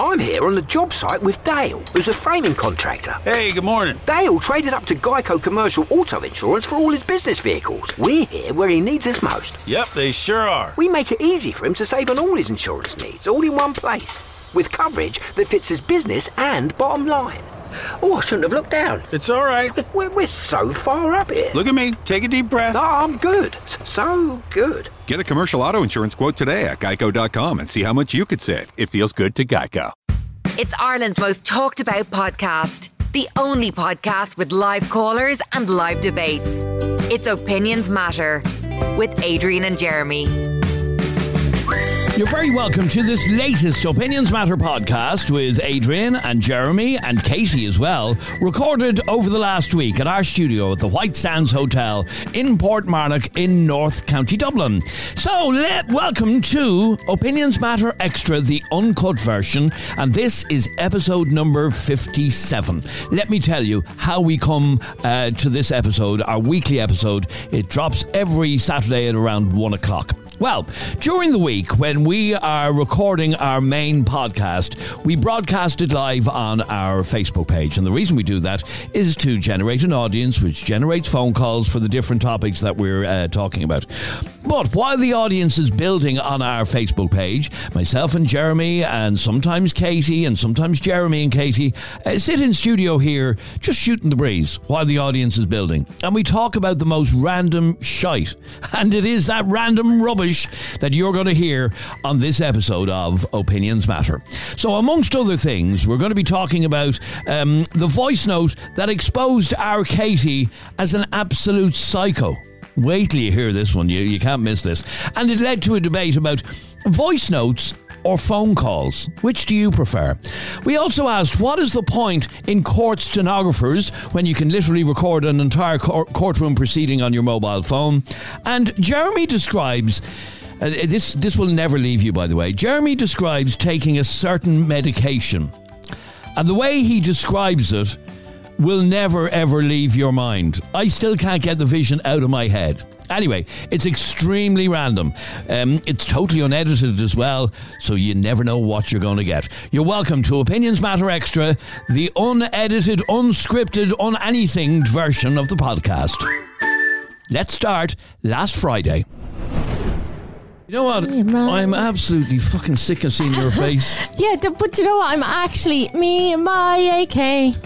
I'm here on the job site with Dale, who's a framing contractor. Hey, good morning. Dale traded up to Geico Commercial Auto Insurance for all his business vehicles. We're here where he needs us most. Yep, they sure are. We make it easy for him to save on all his insurance needs, all in one place, with coverage that fits his business and bottom line. Oh, I shouldn't have looked down. It's all right. We're so far up here. Look at me. Take a deep breath. No, I'm good. So good. Get a commercial auto insurance quote today at geico.com and see how much you could save. It feels good to Geico. It's Ireland's most talked about podcast. The only podcast with live callers and live debates. It's Opinions Matter with Adrian and Jeremy. You're very welcome to this latest Opinions Matter podcast with Adrian and Jeremy and Katie as well, recorded over the last week at our studio at the White Sands Hotel in Portmarnock in North County Dublin. So, welcome to Opinions Matter Extra, the uncut version, and this is episode number 57. Let me tell you how we come to this episode, our weekly episode. It drops every Saturday at around 1 o'clock. Well, during the week when we are recording our main podcast, we broadcast it live on our Facebook page. And the reason we do that is to generate an audience which generates phone calls for the different topics that we're talking about. But while the audience is building on our Facebook page, myself and Jeremy and sometimes Katie and sometimes Jeremy and Katie sit in studio here just shooting the breeze while the audience is building. And we talk about the most random shite. And it is that random rubbish that you're going to hear on this episode of Opinions Matter. So amongst other things, we're going to be talking about the voice note that exposed our Katie as an absolute psycho. Wait till you hear this one. You can't miss this. And it led to a debate about voice notes or phone calls. Which do you prefer? We also asked, what is the point in court stenographers when you can literally record an entire courtroom proceeding on your mobile phone? And Jeremy describes, this will never leave you, by the way. Jeremy describes taking a certain medication. And the way he describes it will never ever leave your mind. I still can't get the vision out of my head. Anyway, it's extremely random. It's totally unedited as well, so you never know what you're going to get. You're welcome to Opinions Matter Extra, the unedited, unscripted, unanythinged version of the podcast. Let's start last Friday. You know what? I'm absolutely fucking sick of seeing your face. Yeah, but you know what? I'm actually me and my AK,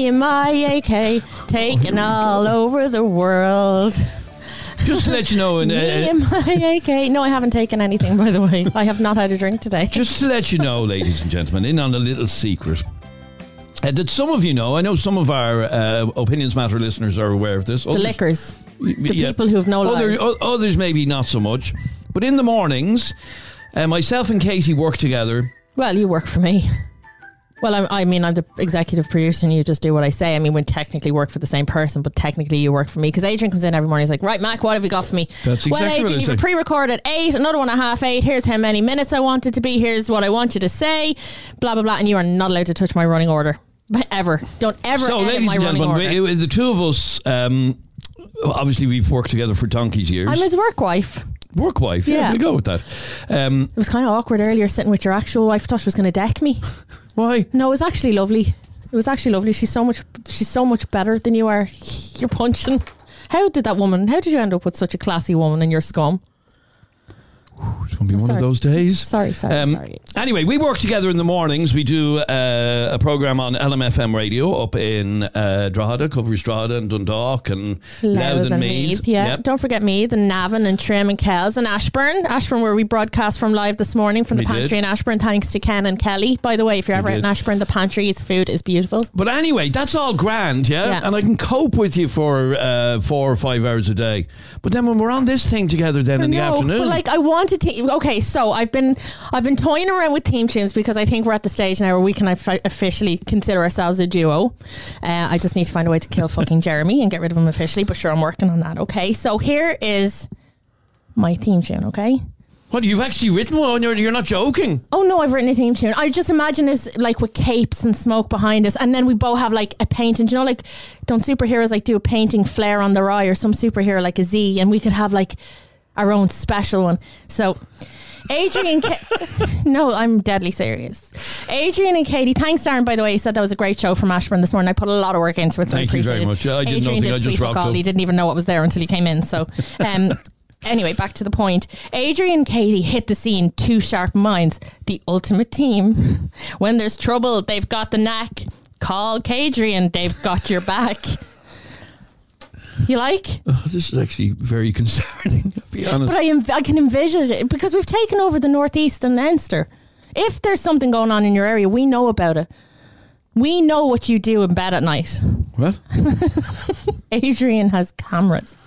taking all over the world. Just to let you know, me and my AK. No, I haven't taken anything, by the way. I have not had a drink today. Just to let you know, ladies and gentlemen, in on a little secret. That some of you know, I know some of our Opinions Matter listeners are aware of this. The lickers. The people who have no lives. Others maybe not so much. But in the mornings, myself and Katie work together. Well, you work for me. Well, I'm the executive producer and you just do what I say. I mean, we technically work for the same person, but technically you work for me. Because Adrian comes in every morning, he's like, right, Mac, what have you got for me? That's exactly well, Adrian, what I you've say. a pre-recorded 8, another one at 8:30. Here's how many minutes I want it to be. Here's what I want you to say. Blah, blah, blah. And you are not allowed to touch my running order. Ever. Don't ever edit my running order. The two of us, obviously we've worked together for donkey's years. I'm his work wife. Work wife, yeah, we'll go with that. It was kind of awkward earlier sitting with your actual wife. Thought she was going to deck me. Why? No, it was actually lovely. It was actually lovely. She's so much better than you are. You're punching. How did you end up with such a classy woman in your scum? It's going to be one of those days. Sorry. Anyway, we work together in the mornings. We do a programme on LMFM radio up in Drogheda, covers Drogheda and Dundalk and Louth and Meath. Yeah. Yep. Don't forget Meath and Navan and Trim and Kells and Ashburn, where we broadcast from live this morning from the pantry in Ashburn. Thanks to Ken and Kelly. By the way, if you're ever out in Ashburn, the pantry, its food is beautiful. But anyway, that's all grand, yeah? And I can cope with you for 4 or 5 hours a day. But then when we're on this thing together then in the afternoon. But like I wanted to. Okay, so I've been toying around with theme tunes because I think we're at the stage now where we can officially consider ourselves a duo. I just need to find a way to kill fucking Jeremy and get rid of him officially, but sure, I'm working on that. Okay, so here is my theme tune, okay? What, you've actually written one? You're not joking? Oh no, I've written a theme tune. I just imagine this like with capes and smoke behind us, and then we both have like a painting. Do you know, like, don't superheroes like do a painting flare on their eye, or some superhero like a Z, and we could have like our own special one. So Adrian, no, I'm deadly serious. Adrian and Katie, thanks, Darren, by the way. You said that was a great show from Ashburn this morning. I put a lot of work into it, so Thank I you appreciate very it. much. I didn't know. Adrian I did just rocked up. He didn't even know what was there until he came in. So, anyway, back to the point. Adrian and Katie hit the scene, two sharp minds. The ultimate team. When there's trouble, they've got the knack. Call Kadrian, they've got your back. You like? Oh, this is actually very concerning, I'll be honest. But I can envisage it because we've taken over the Northeast and Leinster. If there's something going on in your area, we know about it. We know what you do in bed at night. What? Adrian has cameras.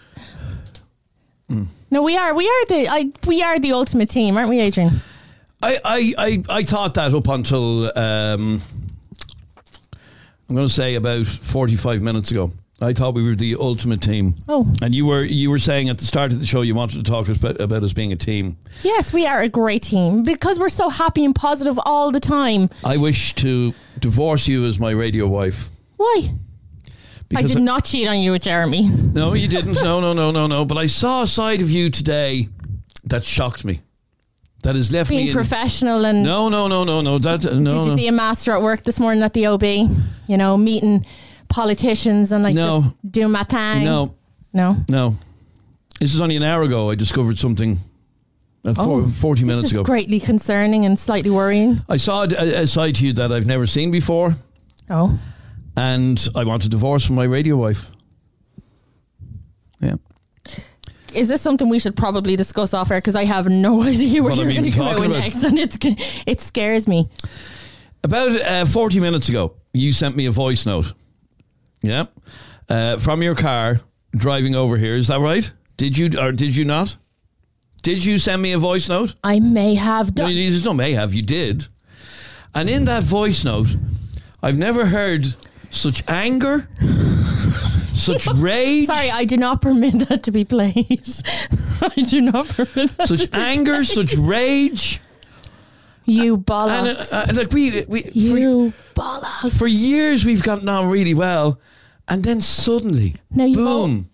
No, we are the ultimate team, aren't we, Adrian? I thought that up until I'm going to say about 45 minutes ago. I thought we were the ultimate team. Oh. And you were saying at the start of the show you wanted to talk about us being a team. Yes, we are a great team because we're so happy and positive all the time. I wish to divorce you as my radio wife. Why? Because I did not cheat on you with Jeremy. No, you didn't. No. But I saw a side of you today that shocked me. That has left me being professional and No. Did you see a master at work this morning at the OB? You know, meeting politicians and just doing my thing. No. This is only an hour ago. I discovered something 40 minutes ago. This is greatly concerning and slightly worrying. I saw a side to you that I've never seen before. Oh. And I want a divorce from my radio wife. Yeah. Is this something we should probably discuss off air? Because I have no idea what you're going to come out with next, and it scares me. About 40 minutes ago, you sent me a voice note. Yeah, from your car driving over here. Is that right? Did you or did you not? Did you send me a voice note? I may have done. No, there's no may have. You did. And in that voice note, I've never heard such anger. Such rage. Sorry, I do not permit that to be played. I do not permit that. Such anger, such rage. You bollocks. And like bollocks. For years we've gotten on really well, and then suddenly, boom.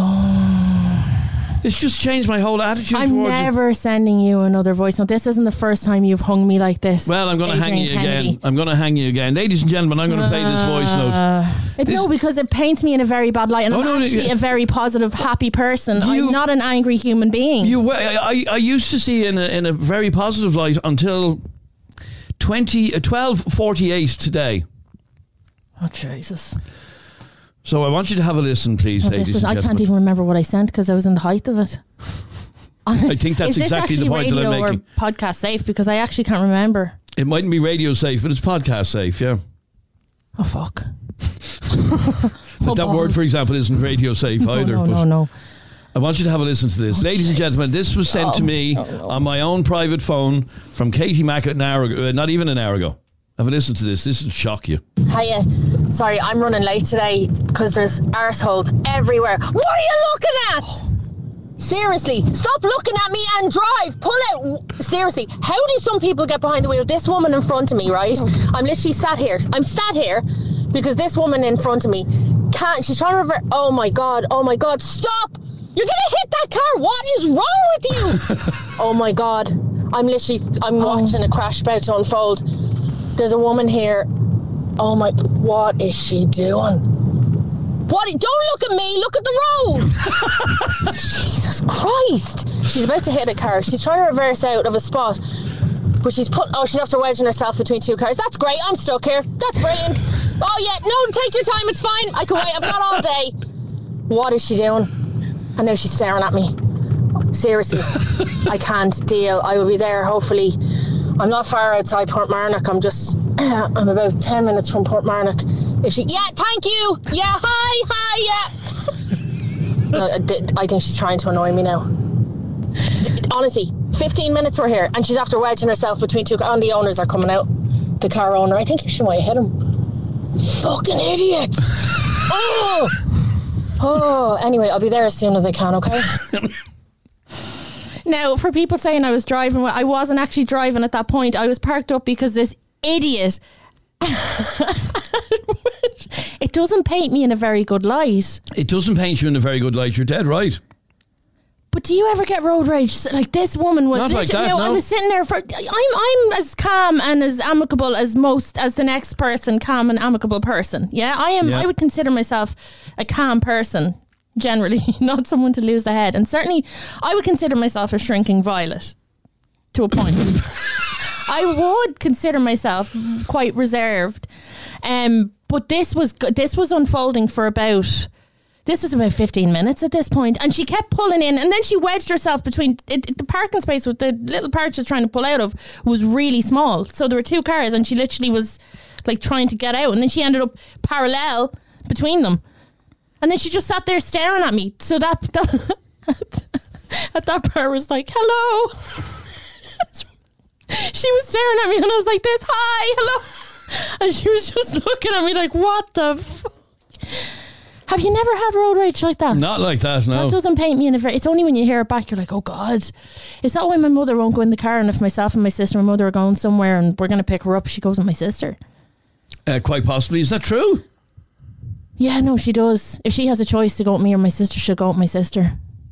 It's just changed my whole attitude towards it. I'm never sending you another voice note. This isn't the first time you've hung me like this. Well, I'm going to hang you again. I'm going to hang you again. Ladies and gentlemen, I'm going to play this voice note. No, because it paints me in a very bad light, and I'm actually a very positive, happy person. I'm not an angry human being. I used to see in a very positive light until 12:48 today. Oh, Jesus. So I want you to have a listen, please, ladies and gentlemen. I can't even remember what I sent because I was in the height of it. I think that's exactly the point that I'm making. Is this actually radio or podcast safe? Because I actually can't remember. It mightn't be radio safe, but it's podcast safe, yeah. Oh, fuck. But that word, for example, isn't radio safe either. No. I want you to have a listen to this. Ladies and gentlemen, this was sent to me on my own private phone from Katie Mack an hour ago, not even an hour ago. Have a listen to this. This will shock you. Hiya. Sorry, I'm running late today because there's arseholes everywhere. What are you looking at? Seriously, stop looking at me and drive. Pull out. Seriously, how do some people get behind the wheel? This woman in front of me, right? I'm literally sat here. I'm sat here because this woman in front of me can't. She's trying to revert. Oh my God. Stop. You're going to hit that car. What is wrong with you? Oh my God. I'm watching a crash about to unfold. There's a woman here. Oh my, what is she doing? Don't look at me, look at the road. Jesus Christ. She's about to hit a car. She's trying to reverse out of a spot. But she's after wedging herself between two cars. That's great, I'm stuck here. That's brilliant. Oh yeah, no, take your time, it's fine. I can wait, I've got all day. What is she doing? And now she's staring at me. Seriously, I can't deal. I will be there, hopefully. I'm not far outside Portmarnock. I'm about 10 minutes from Portmarnock. Yeah, thank you. Yeah, hi, yeah. No, I think she's trying to annoy me now. Honestly, 15 minutes we're here, and she's after wedging herself between two cars, and the owners are coming out. The car owner. I think she might hit him. Fucking idiots. Oh, anyway, I'll be there as soon as I can, okay? Now, for people saying I was driving, I wasn't actually driving at that point. I was parked up because this idiot... It doesn't paint me in a very good light. It doesn't paint you in a very good light. You're dead right. But do you ever get road rage? Like this woman was. Not like that, no, no. I was sitting there for. I'm as calm and as amicable as the next person, calm and amicable person. Yeah, I am. Yeah. I would consider myself a calm person, generally, not someone to lose the head. And certainly, I would consider myself a shrinking violet, to a point. I would consider myself quite reserved, but this was unfolding for about. This was about 15 minutes at this point, and she kept pulling in, and then she wedged herself between the parking space with the little part she was trying to pull out of was really small. So there were two cars, and she literally was like trying to get out, and then she ended up parallel between them, and then she just sat there staring at me. So that at that part was like, "Hello." She was staring at me, and I was like, "This, hi, hello," and she was just looking at me like, "What the fuck?" Have you never had road rage like that? Not like that, no. That doesn't paint me in a very... It's only when you hear it back, you're like, oh, God. Is that why my mother won't go in the car? And if myself and my sister and my mother are going somewhere and we're going to pick her up, she goes with my sister? Quite possibly. Is that true? Yeah, no, she does. If she has a choice to go with me or my sister, she'll go with my sister.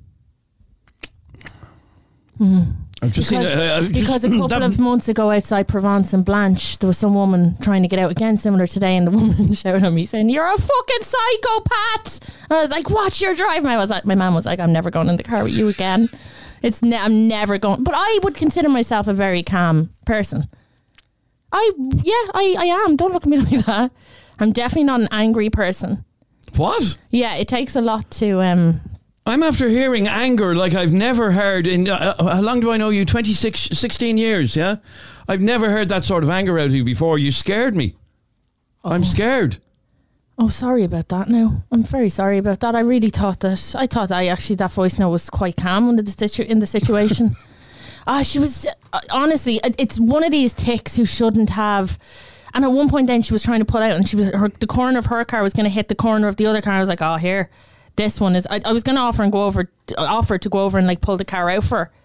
I've just Because a couple of months ago outside Provence and Blanche, there was some woman trying to get out again, similar today, and the woman shouted at me saying, "You're a fucking psychopath!" And I was like, "Watch your drive." My mum was like, "I'm never going in the car with you again. I'm never going." But I would consider myself a very calm person. I am. Don't look at me like that. I'm definitely not an angry person. What? Yeah, it takes a lot to... I'm after hearing anger like I've never heard in... how long do I know you? 16 years, yeah? I've never heard that sort of anger out of you before. You scared me. I'm scared. Oh, sorry about that now. I'm very sorry about that. I really thought that... that voice note was quite calm in the situation. She was... honestly, it's one of these ticks who shouldn't have... And at one point then she was trying to pull out, and the corner of her car was going to hit the corner of the other car. I was like, oh, here... This one is... I was going to offer to go over and like pull the car out for her.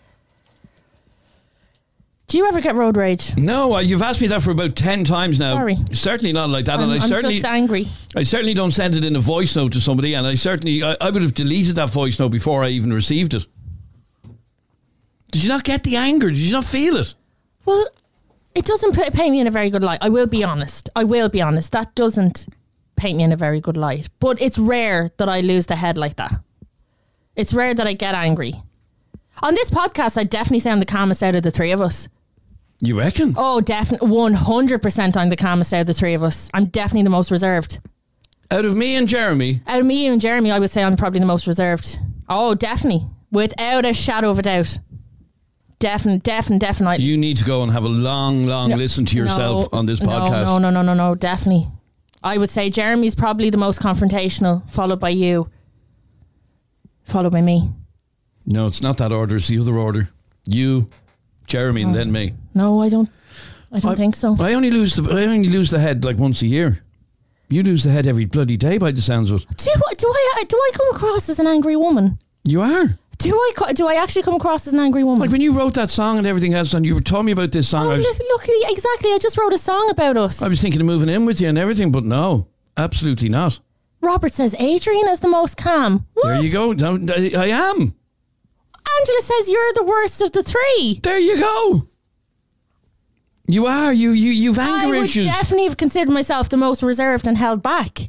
Do you ever get road rage? No, you've asked me that for about 10 times now. Sorry. Certainly not like that. I'm just angry. I certainly don't send it in a voice note to somebody, and I would have deleted that voice note before I even received it. Did you not get the anger? Did you not feel it? Well, it doesn't paint me in a very good light. I will be honest. That doesn't paint me in a very good light. But it's rare that I lose the head like that. It's rare that I get angry. On this podcast, I definitely say I'm the calmest out of the three of us. You reckon? Oh, definitely. 100% I'm the calmest out of the three of us. I'm definitely the most reserved. Out of me and Jeremy? Out of me and Jeremy, I would say I'm probably the most reserved. Oh, definitely. Without a shadow of a doubt. Definitely. You need to go and have a long listen to yourself on this podcast. No, definitely. I would say Jeremy's probably the most confrontational, followed by you, followed by me. No, it's not that order. It's the other order. You, Jeremy, and then me. No, I don't think so. I only lose the head like once a year. You lose the head every bloody day by the sounds of it. Do I come across as an angry woman? You are. Do I actually come across as an angry woman? Like when you wrote that song and everything else, and you were telling me about this song. Exactly. I just wrote a song about us. I was thinking of moving in with you and everything, but no, absolutely not. Robert says Adrian is the most calm. What? There you go. No, I am. Angela says you're the worst of the three. There you go. You are. You've anger issues. I would definitely have considered myself the most reserved and held back.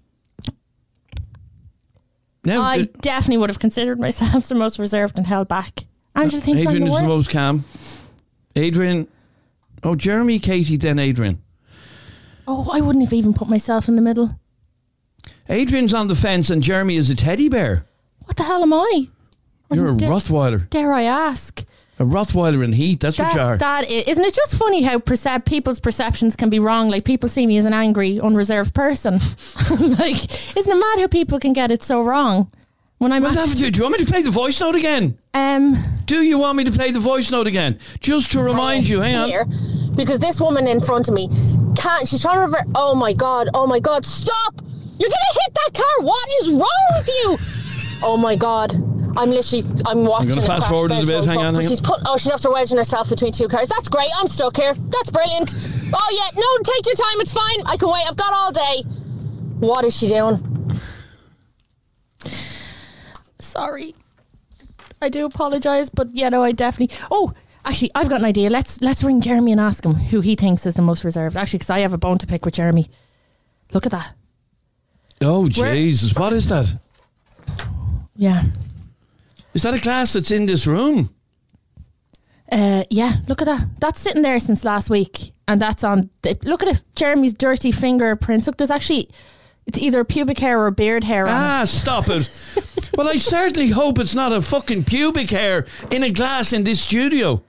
Now, I definitely would have considered myself the most reserved and held back. Angela thinks Adrian I'm the is worst. the most calm. Adrian. Oh, Jeremy, Katie, then Adrian. Oh, I wouldn't have even put myself in the middle. Adrian's on the fence and Jeremy is a teddy bear. What the hell am I? You're a Rottweiler. Dare I ask? A Rottweiler in heat, that's what you are. Isn't it just funny how people's perceptions can be wrong? Like, people see me as an angry, unreserved person. Like, isn't it mad how people can get it so wrong? When I'm do you want me to play the voice note again? Do you want me to play the voice note again? Just to remind you, hang on. Here, because this woman in front of me she's trying to revert. Oh my God, stop! You're gonna hit that car! What is wrong with you? Oh my God. I'm watching. I'm going to fast forward a bit. Hang on. She's after wedging herself between two cars. That's great. I'm stuck here. That's brilliant. Oh yeah, no, take your time. It's fine. I can wait. I've got all day. What is she doing? Sorry. I do apologise, but I definitely. Oh, actually, I've got an idea. Let's ring Jeremy and ask him who he thinks is the most reserved. Actually, because I have a bone to pick with Jeremy. Look at that. Oh, Jesus. What is that? Yeah. Is that a glass that's in this room? Yeah, look at that. That's sitting there since last week. And that's on... Look at it. Jeremy's dirty fingerprints. Look, there's actually... It's either pubic hair or beard hair on it. Stop it. Well, I certainly hope it's not a fucking pubic hair in a glass in this studio.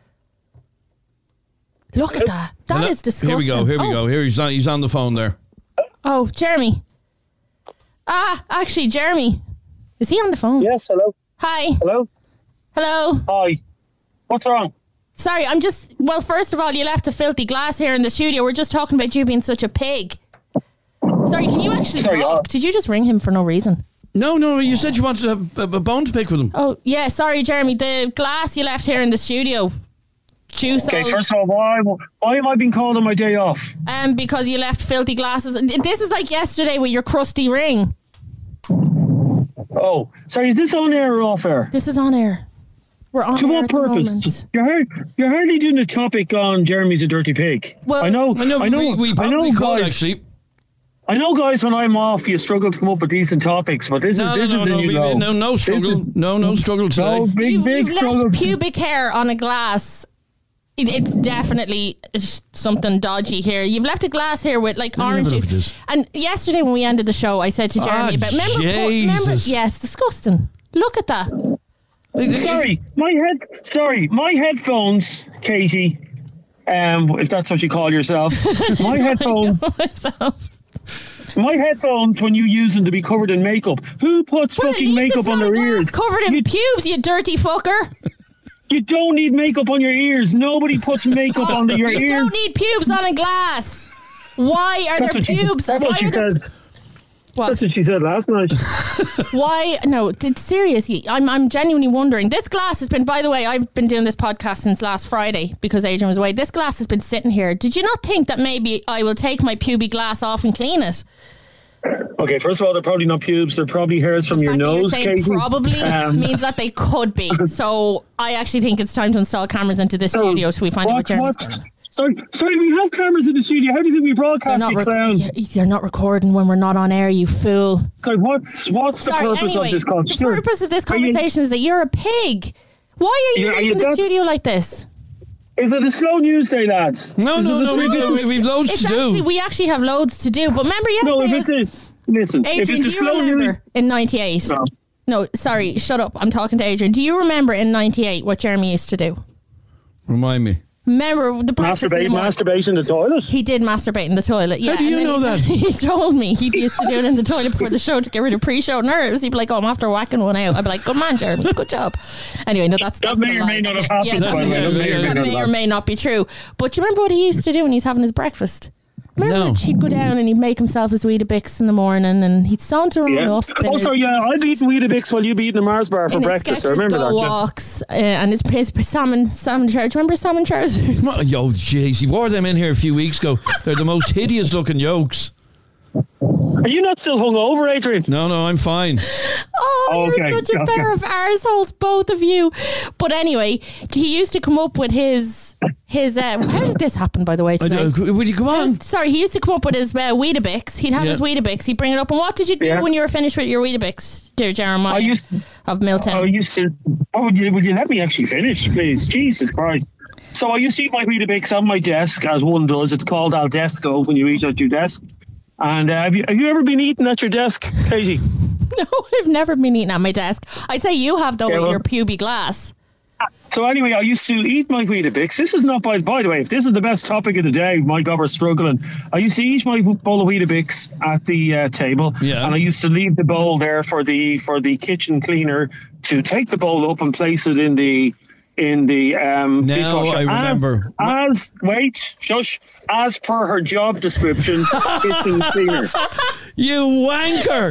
Look at that. That is disgusting. Here we go. Here he's on the phone there. Oh, Jeremy. Actually, Jeremy. Is he on the phone? Yes, hello. Hi. Hello. Hello. Hi. What's wrong? Sorry, well, first of all, you left a filthy glass here in the studio. We're just talking about you being such a pig. Sorry, can you actually talk? Did you just ring him for no reason? No, you said you wanted to have a bone to pick with him. Oh, yeah, sorry, Jeremy. The glass you left here in the studio. Okay, first of all, why am I being called on my day off? Because you left filthy glasses. This is like yesterday with your crusty ring. Oh, sorry, is this on air or off air? This is on air. We're on to air what at the purpose? moment. You're hardly doing a topic on Jeremy's a dirty pig. Well, I know. We probably could, actually. I know, guys, when I'm off, you struggle to come up with decent topics, but this is no struggle. No struggle today. No, big struggle. Left pubic hair on a glass. It's definitely something dodgy here. You've left a glass here with like orange juice. And yesterday when we ended the show, I said to Jeremy about remember, yeah, it's disgusting. Look at that. Sorry, my headphones, Katie. If that's what you call yourself, my headphones. My headphones, when you use them to be covered in makeup, who puts fucking makeup on their ears? Covered in pubes, you dirty fucker. You don't need makeup on your ears. Nobody puts makeup on your ears. You don't need pubes on a glass. Why are there pubes? That's what she said. What? That's what she said last night. Why? No, seriously, I'm genuinely wondering. This glass has been, by the way, I've been doing this podcast since last Friday because Adrian was away. This glass has been sitting here. Did you not think that maybe I will take my pubic glass off and clean it? Okay, first of all, they're probably not pubes. They're probably hairs from your nose, Katie. Probably means that they could be. So I actually think it's time to install cameras into this studio so we find out what Jeremy's. Sorry, we have cameras in the studio. How do you think we broadcast, you clown? They're not recording when we're not on air, you fool. So what's the purpose of this conversation? The purpose of this conversation is that you're a pig. Why are you in the studio like this? Is it a slow news day, lads? No, we've loads to do. We actually have loads to do. But remember yesterday... If it's a slow news... in 98... No, sorry, shut up. I'm talking to Adrian. Do you remember in 98 what Jeremy used to do? Remind me. Remember the masturbate in the toilet? He did masturbate in the toilet, yeah. How do you know that? He told me he used to do it in the toilet before the show to get rid of pre-show nerves. He'd be like, I'm after whacking one out. I'd be like, good man, Jeremy, good job. Anyway, no, that's may or may not have happened. That may or may not be true. But do you remember what he used to do when he's having his breakfast? Remember, he'd go down and he'd make himself his Weetabix in the morning and he'd saunter on up. I'd be eating Weetabix while you'd be eating a Mars bar for breakfast. I remember that. Walks and his salmon trousers. Remember salmon trousers? Yo, jeez, he wore them in here a few weeks ago. They're the most hideous looking yokes. Are you not still hungover, Adrian? No, I'm fine. You're such a pair of arseholes, both of you. But anyway, he used to come up with his how did this happen, by the way, today? Will you come on? Sorry, he used to come up with his Weetabix. He'd have his Weetabix. He'd bring it up. And what did you do when you were finished with your Weetabix, dear Jeremiah of Milltown? Will you let me actually finish, please? Jesus Christ. So I used to eat my Weetabix on my desk, as one does. It's called al desco when you eat at your desk. And have you ever been eating at your desk, Katie? No, I've never been eating at my desk. I'd say you have, though, with your puby glass. So anyway, I used to eat my Weetabix. This is not, by the way, if this is the best topic of the day, my God, we're struggling. I used to eat my bowl of Weetabix at the table, and I used to leave the bowl there for the kitchen cleaner to take the bowl up and place it in the dishwasher. I remember. As per her job description, kitchen cleaner. You wanker!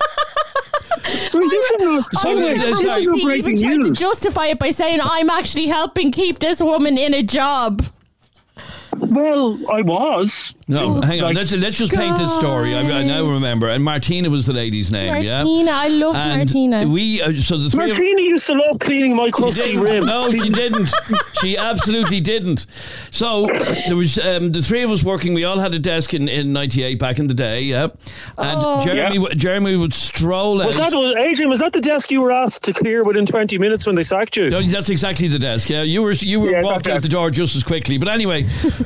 He even tried to justify it by saying, I'm actually helping keep this woman in a job. Well, I was. No, hang on. Let's just paint this story. I now remember. And Martina was the lady's name. Martina, I loved Martina. Martina used to love cleaning my crusty rim. No, she didn't. She absolutely didn't. So there was the three of us working. We all had a desk in 98 back in the day. Yeah, and Jeremy would stroll out. Adrian? Was that the desk you were asked to clear within 20 minutes when they sacked you? No, that's exactly the desk. Yeah, you were walked out the door just as quickly. But anyway.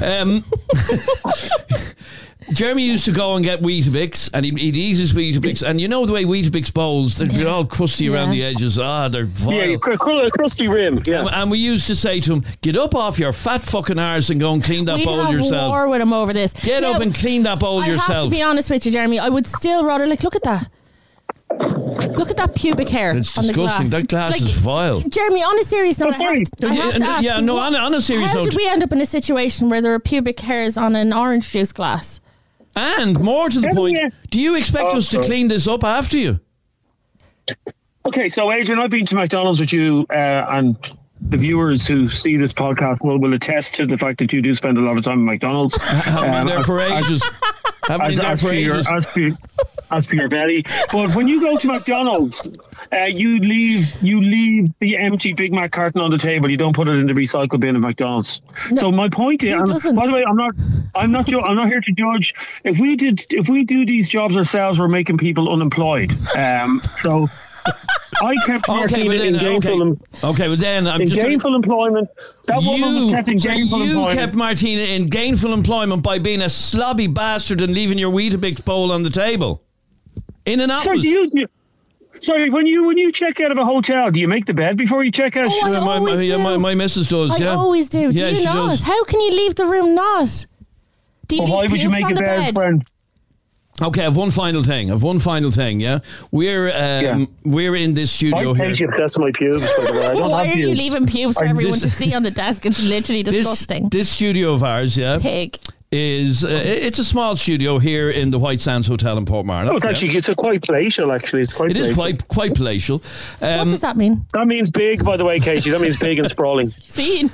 Jeremy used to go and get Weetabix, and he'd ease his Weetabix, and you know the way Weetabix bowls, they're all crusty around the edges. They're vile. Yeah, crusty rim. Yeah. And we used to say to him, get up off your fat fucking arse and go and clean that bowl yourself. We'd have war with him over this. Get up and clean that bowl yourself. I have to be honest with you, Jeremy. I would still rather, look at that. Look at that pubic hair. It's disgusting. That glass is vile. Jeremy, on a serious note, I have to ask. On a serious note. How did we end up in a situation where there are pubic hairs on an orange juice glass? And more to the point, do you expect us to clean this up after you? Okay, so Adrian, I've been to McDonald's with you, and the viewers who see this podcast will attest to the fact that you do spend a lot of time at McDonald's. Haven't been there for ages. As per your belly. But when you go to McDonald's, you leave the empty Big Mac carton on the table. You don't put it in the recycle bin at McDonald's. No, so my point is, by the way, I'm not here to judge. If we do these jobs ourselves, we're making people unemployed. So I kept Martina in gainful gainful employment. That woman was kept in gainful employment. You kept Martina in gainful employment by being a slobby bastard and leaving your Weetabix bowl on the table in an office. Sorry, when you check out of a hotel, do you make the bed before you check out? My missus does. I always do. Do you not? Does. How can you leave the room not? Do you why would you make a bed, friend? Okay, I have one final thing. Yeah, we're in this studio here. I'm obsessed with my pubes, by the way. I don't Why have are you leaving pubes for everyone to see on the desk? It's literally disgusting. This studio of ours, Pig. Is it's a small studio here in the White Sands Hotel in Portmarnock. It's a quite palatial, actually. It is quite palatial. What does that mean? That means big, by the way, Katie. That means big and sprawling. See?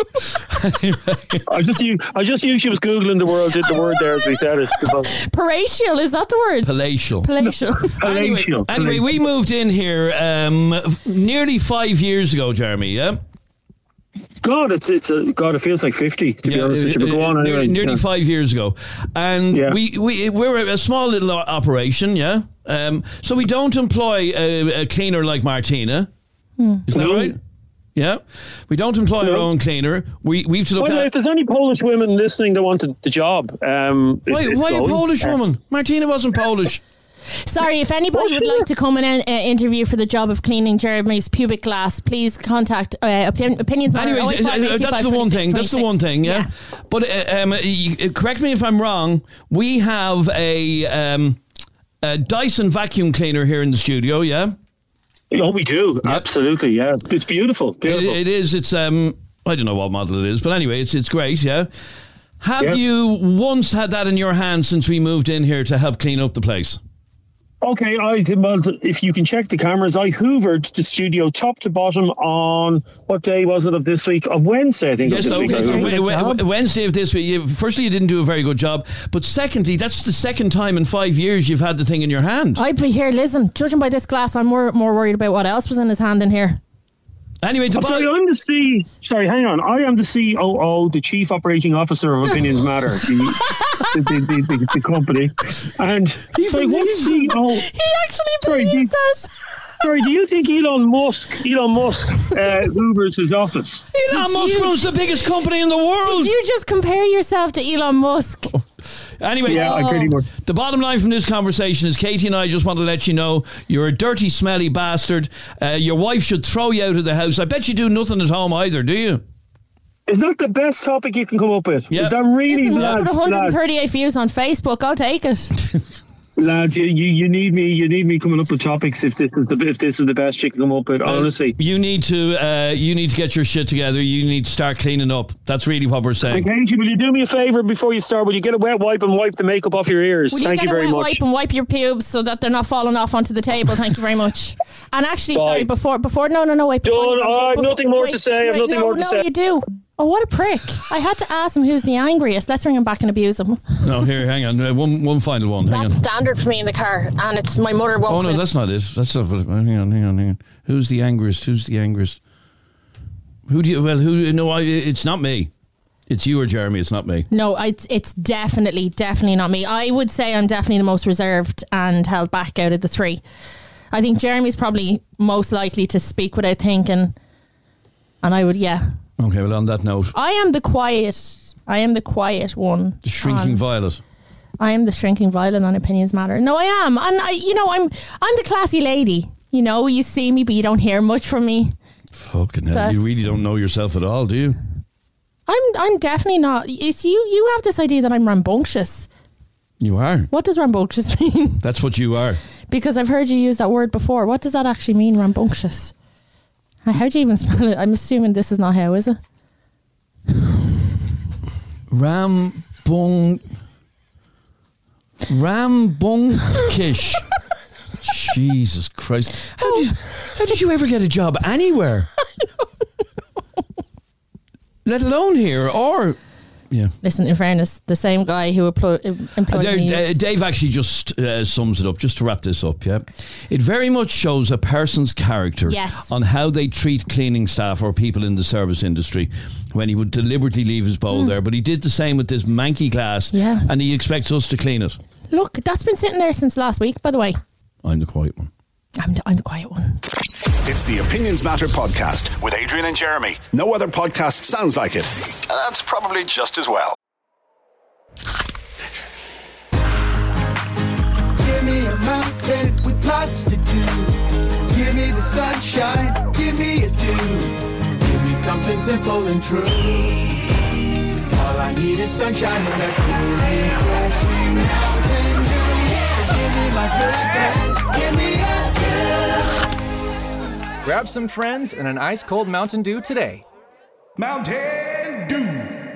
I just knew she was Googling the word there as we said it. Palatial, is that the word? Palatial. Anyway, we moved in here nearly 5 years ago, Jeremy, yeah? God, it feels like 50 to be honest with you. But go on anyway. Nearly 5 years ago, and we're a small little operation, yeah. So we don't employ a cleaner like Martina. Is that right? Yeah, we don't employ our own cleaner. We've to look at. If there's any Polish women listening that wanted the job, why a Polish woman? Martina wasn't Polish. Sorry, if anybody would like to come and interview for the job of cleaning Jeremy's pubic glass, please contact Opinions Matter. Anyway, that's the one thing. That's the one thing, yeah. But correct me if I'm wrong. We have a Dyson vacuum cleaner here in the studio, yeah? Oh, we do. Yep. Absolutely, yeah. It's beautiful. It is. It's I don't know what model it is, but anyway, it's great, yeah. Have you once had that in your hand since we moved in here to help clean up the place? Okay, if you can check the cameras, I hoovered the studio top to bottom on, what day was it of this week? Of Wednesday, I think. Yes, Wednesday of this week. Firstly, you didn't do a very good job. But secondly, that's the second time in 5 years you've had the thing in your hand. I'd be here, listen, judging by this glass, I'm more worried about what else was in his hand in here. Anyway, hang on. I am the COO, the Chief Operating Officer of Opinions Matter, the company. And what CEO? He actually believes that. Sorry, do you think Elon Musk hoovers his office? Elon Musk runs the biggest company in the world. Did you just compare yourself to Elon Musk? Anyway, I pretty much. The bottom line from this conversation is Katie and I just want to let you know you're a dirty, smelly bastard. Your wife should throw you out of the house. I bet you do nothing at home either, do you? Is that the best topic you can come up with? Yeah. Is that really, lads? Put 138 views on Facebook. I'll take it. Lads, you need me coming up with topics if this is the best you can come up with. Honestly, you need to get your shit together. You need to start cleaning up. That's really what we're saying. Katie, will you do me a favour before you start? Will you get a wet wipe and wipe the makeup off your ears? Thank you very much. Will you get a wet wipe and wipe your pubes so that they're not falling off onto the table? Thank you very much. And actually, sorry, before no, wait. I have nothing more to say. No, you do. Oh, what a prick. I had to ask him who's the angriest. Let's ring him back and abuse him. No, here, hang on. One final one. Hang That's on. standard for me in the car, and it's my mother won't. Oh, no, that's not it. That's not. Hang on. Who's the angriest? Who do you? Well, who? No, it's not me. It's you or Jeremy. It's not me. No, it's definitely not me. I would say I'm definitely the most reserved and held back out of the three. I think Jeremy's probably most likely to speak without thinking, and I would, yeah. Okay, well, on that note, I am the quiet one. the shrinking violet. I am the shrinking violet on Opinions Matter. No, I am, and I'm the classy lady. You know, you see me, but you don't hear much from me. Fucking hell, you really don't know yourself at all, do you? I'm definitely not. It's you. You have this idea that I'm rambunctious. You are. What does rambunctious mean? That's what you are. Because I've heard you use that word before. What does that actually mean, rambunctious? How do you even spell it? I'm assuming this is not how, is it? Rambunkish. Jesus Christ. How did you ever get a job anywhere? Let alone here, or... Yeah. Listen, in fairness, the same guy who employed me... Dave actually just sums it up, just to wrap this up, yeah? It very much shows a person's character on how they treat cleaning staff or people in the service industry when he would deliberately leave his bowl there. But he did the same with this manky glass, and he expects us to clean it. Look, that's been sitting there since last week, by the way. I'm the quiet one. I'm the quiet one. It's the Opinions Matter podcast with Adrian and Jeremy. No other podcast sounds like it. And that's probably just as well. Give me a mountain with lots to do. Give me the sunshine, give me a dew. Give me something simple and true. All I need is sunshine and a cool, refreshing mountain dew. So give me my good friends, give me a dew. Grab some friends and an ice-cold Mountain Dew today. Mountain Dew.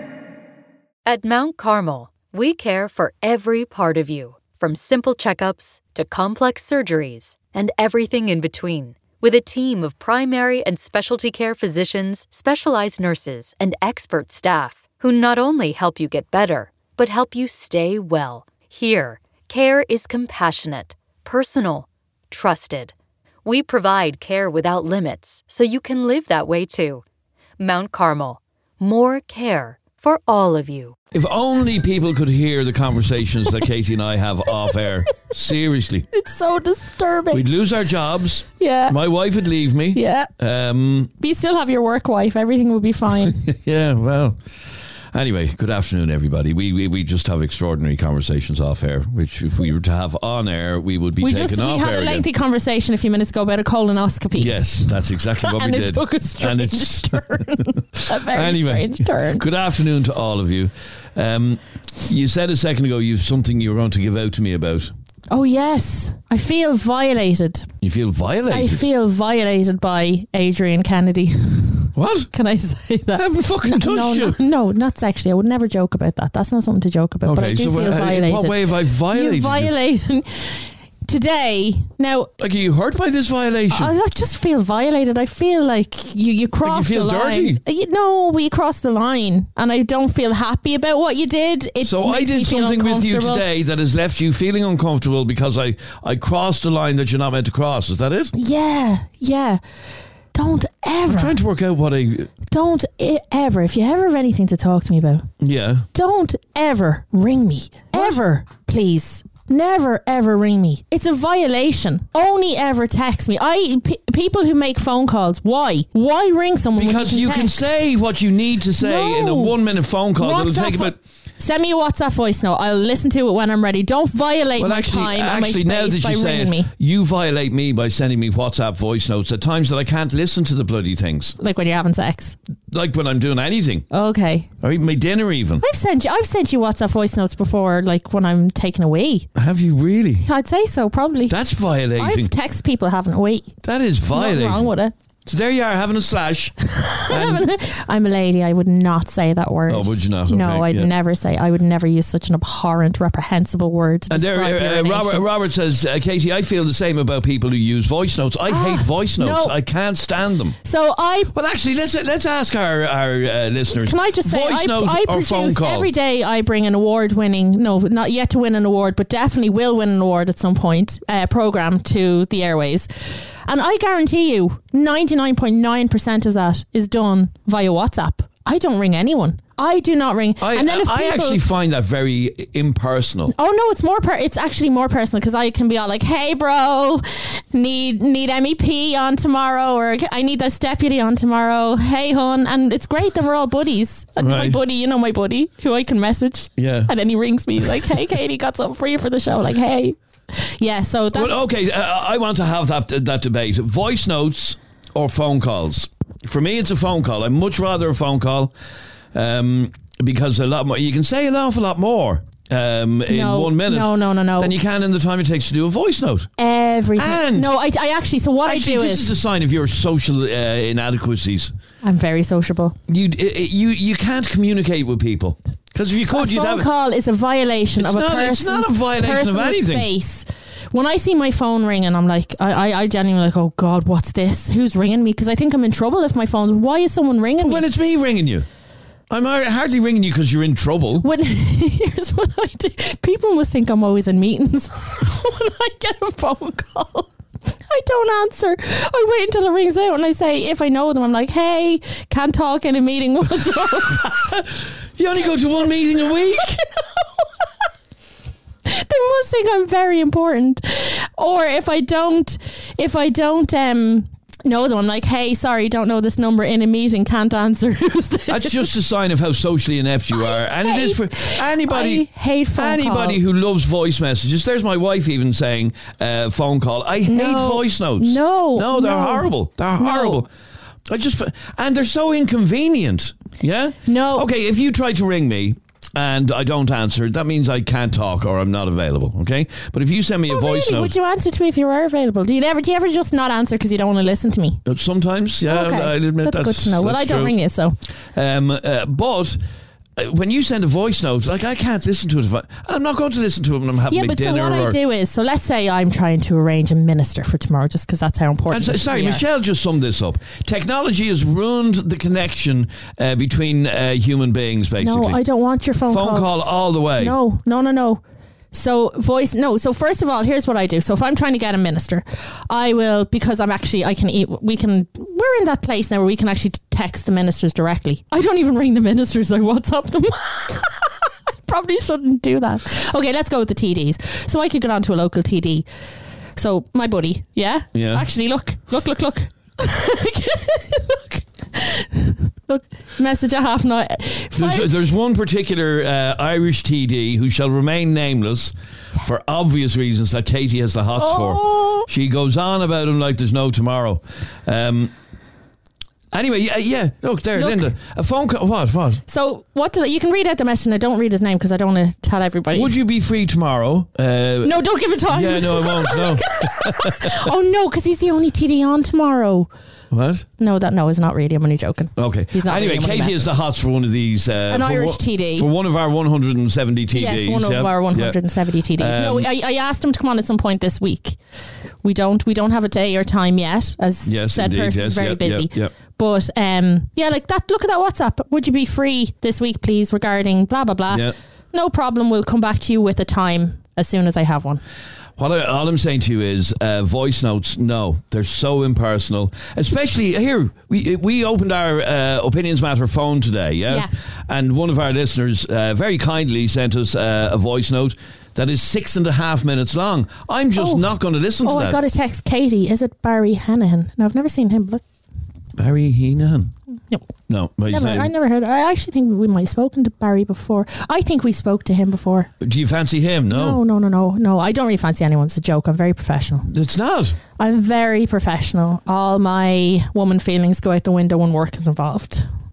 At Mount Carmel, we care for every part of you, from simple checkups to complex surgeries and everything in between. With a team of primary and specialty care physicians, specialized nurses, and expert staff who not only help you get better, but help you stay well. Here, care is compassionate, personal, trusted. We provide care without limits, so you can live that way too. Mount Carmel. More care for all of you. If only people could hear the conversations that Katie and I have off air. Seriously. It's so disturbing. We'd lose our jobs. Yeah. My wife would leave me. Yeah. But you still have your work wife. Everything will be fine. Yeah, well... Anyway, good afternoon, everybody. We just have extraordinary conversations off air, which if we were to have on air, we would be taken off air. We had a lengthy conversation a few minutes ago about a colonoscopy. Yes, that's exactly what we did. And it took a strange turn. A very strange turn. Good afternoon to all of you. You said a second ago you've something you were going to give out to me about. Oh, yes. I feel violated. You feel violated? I feel violated by Adrian Kennedy. What? Can I say that? I haven't fucking touched you. No, not sexually. I would never joke about that. That's not something to joke about. Okay, but I do feel violated. In what way have I violated you? Violating today. Now, like, are you hurt by this violation? I just feel violated. I feel like you crossed the line. Like you feel dirty? No, we crossed the line, and I don't feel happy about what you did. So I did something with you today that has left you feeling uncomfortable because I crossed a line that you're not meant to cross. Is that it? Yeah. Don't ever. I'm trying to work out what I... Don't ever, if you ever have anything to talk to me about. Yeah. Don't ever ring me. What? Ever, please. Never ever ring me. It's a violation. Only ever text me. People who make phone calls, why ring someone? Because when you can say what you need to say in a 1 minute phone call. That'll take about... Send me a WhatsApp voice note. I'll listen to it when I'm ready. Don't violate my time and my space now that by you say ringing it, me. you violate me by sending me WhatsApp voice notes at times that I can't listen to the bloody things. Like when you're having sex? Like when I'm doing anything. Okay. Or even my dinner even. I've sent you WhatsApp voice notes before, like when I'm taking a wee. Have you really? I'd say so, probably. That's violating. I've texted people having a wee. That is violating. Nothing wrong with it. So there you are, having a slash. I'm a lady. I would not say that word. Oh, would you not? No, Okay, I'd yeah. never say. I would never use such an abhorrent, reprehensible word to And describe there, urination. Robert says, Katie, I feel the same about people who use voice notes. I hate voice notes. no. I can't stand them. So Well, actually, let's ask our listeners. Can I just say, voice notes I or phone produce call? every day. I bring an award-winning, no, not yet to win an award, but definitely will win an award at some point, program to the airways. And I guarantee you, 99.9% of that is done via WhatsApp. I don't ring anyone. I do not ring. And then if I people- actually find that very impersonal. Oh no, it's more. It's actually more personal because I can be all like, "Hey, bro, need MEP on tomorrow," or "I need this deputy on tomorrow." Hey, hon, and it's great. Then we're all buddies. And my Right. buddy, my buddy, who I can message. Yeah. And then he rings me like, "Hey, Katie, got something for you for the show." Like, hey, yeah. So that's Well, okay, I want to have that debate. Voice notes or phone calls. For me, it's a phone call. I'd much rather a phone call because a lot more. You can say an awful lot more in 1 minute. No. Than you can in the time it takes to do a voice note. everything. And no, I actually. So what Actually, I do this is a sign of your social inadequacies. I'm very sociable. You can't communicate with people because if you could, you'd phone have. call is a violation It's of a not- person's, it's not a violation of person's anything. space. When I see my phone ringing, I'm like, I genuinely like, oh God, what's this? Who's ringing me? Because I think I'm in trouble if my phone's. Why is someone ringing me? When it's me ringing you, I'm hardly ringing you because you're in trouble. Here's what I do. People must think I'm always in meetings. When I get a phone call, I don't answer. I wait until it rings out and I say, if I know them, I'm like, hey, can't talk in a meeting. What's up? You only go to one meeting a week? They must think I'm very important. Or if I don't know them, I'm like, hey, sorry, don't know this number in a meeting, can't answer. That's just a sign of how socially inept you are. And it is for anybody. I hate phone Anybody calls. who loves voice messages. There's my wife even saying phone call. I hate voice notes. No, they're horrible. They're horrible. And they're so inconvenient. Yeah? No. Okay, if you try to ring me and I don't answer, that means I can't talk or I'm not available, okay? But if you send me a voice note... Would you answer to me if you were available? Do you ever just not answer because you don't want to listen to me? Sometimes, yeah. Okay. I admit that's good to know. Well, I don't ring you, so... But when you send a voice note, like I can't listen to it. I'm not going to listen to it when I'm having Yeah, but dinner. so what I do is, so let's say I'm trying to arrange a minister for tomorrow, just because that's how important. And sorry, Michelle just summed this up. Technology has ruined the connection between human beings, basically. No, I don't want your phone calls. call all the way. No. So so first of all, here's what I do. So if I'm trying to get a minister, I will, because we're in that place now where we can actually text the ministers directly. I don't even ring the ministers, I WhatsApp them. I probably shouldn't do that. Okay, let's go with the TDs. So I could get onto a local TD. So my buddy, yeah? Actually, look. Look, message at 9:30. There's one particular Irish TD who shall remain nameless for obvious reasons that Katie has the hots for. She goes on about him like there's no tomorrow. Anyway, yeah. Look, there's Linda. A phone call. What? So you can read out the message and I don't read his name because I don't want to tell everybody. Would you be free tomorrow? No, don't give it time. Yeah, no, I won't. No. Oh no, because he's the only TD on tomorrow. What? No, it's not really. I'm only joking. Okay. He's not anyway, really Katie is the hots for one of these. An Irish TD. For one of our 170 TDs. Yes, one of our 170 TDs. No, I asked him to come on at some point this week. We don't have a day or time yet, as said person's very busy. Yep. But like that. Look at that WhatsApp. Would you be free this week, please, regarding blah blah blah? Yeah. No problem. We'll come back to you with a time as soon as I have one. All I'm saying to you is voice notes, no, they're so impersonal. Especially here, we opened our Opinions Matter phone today, yeah? And one of our listeners very kindly sent us a voice note that is 6.5 minutes long. I'm just not going to listen to that. I got to text Katie. Is it Barry Hanahan? No, I've never seen him. But Barry Heenan? No. I never heard. I actually think we might have spoken to Barry before. I think we spoke to him before. Do you fancy him? No. No. I don't really fancy anyone. It's a joke. I'm very professional. It's not. I'm very professional. All my woman feelings go out the window when work is involved.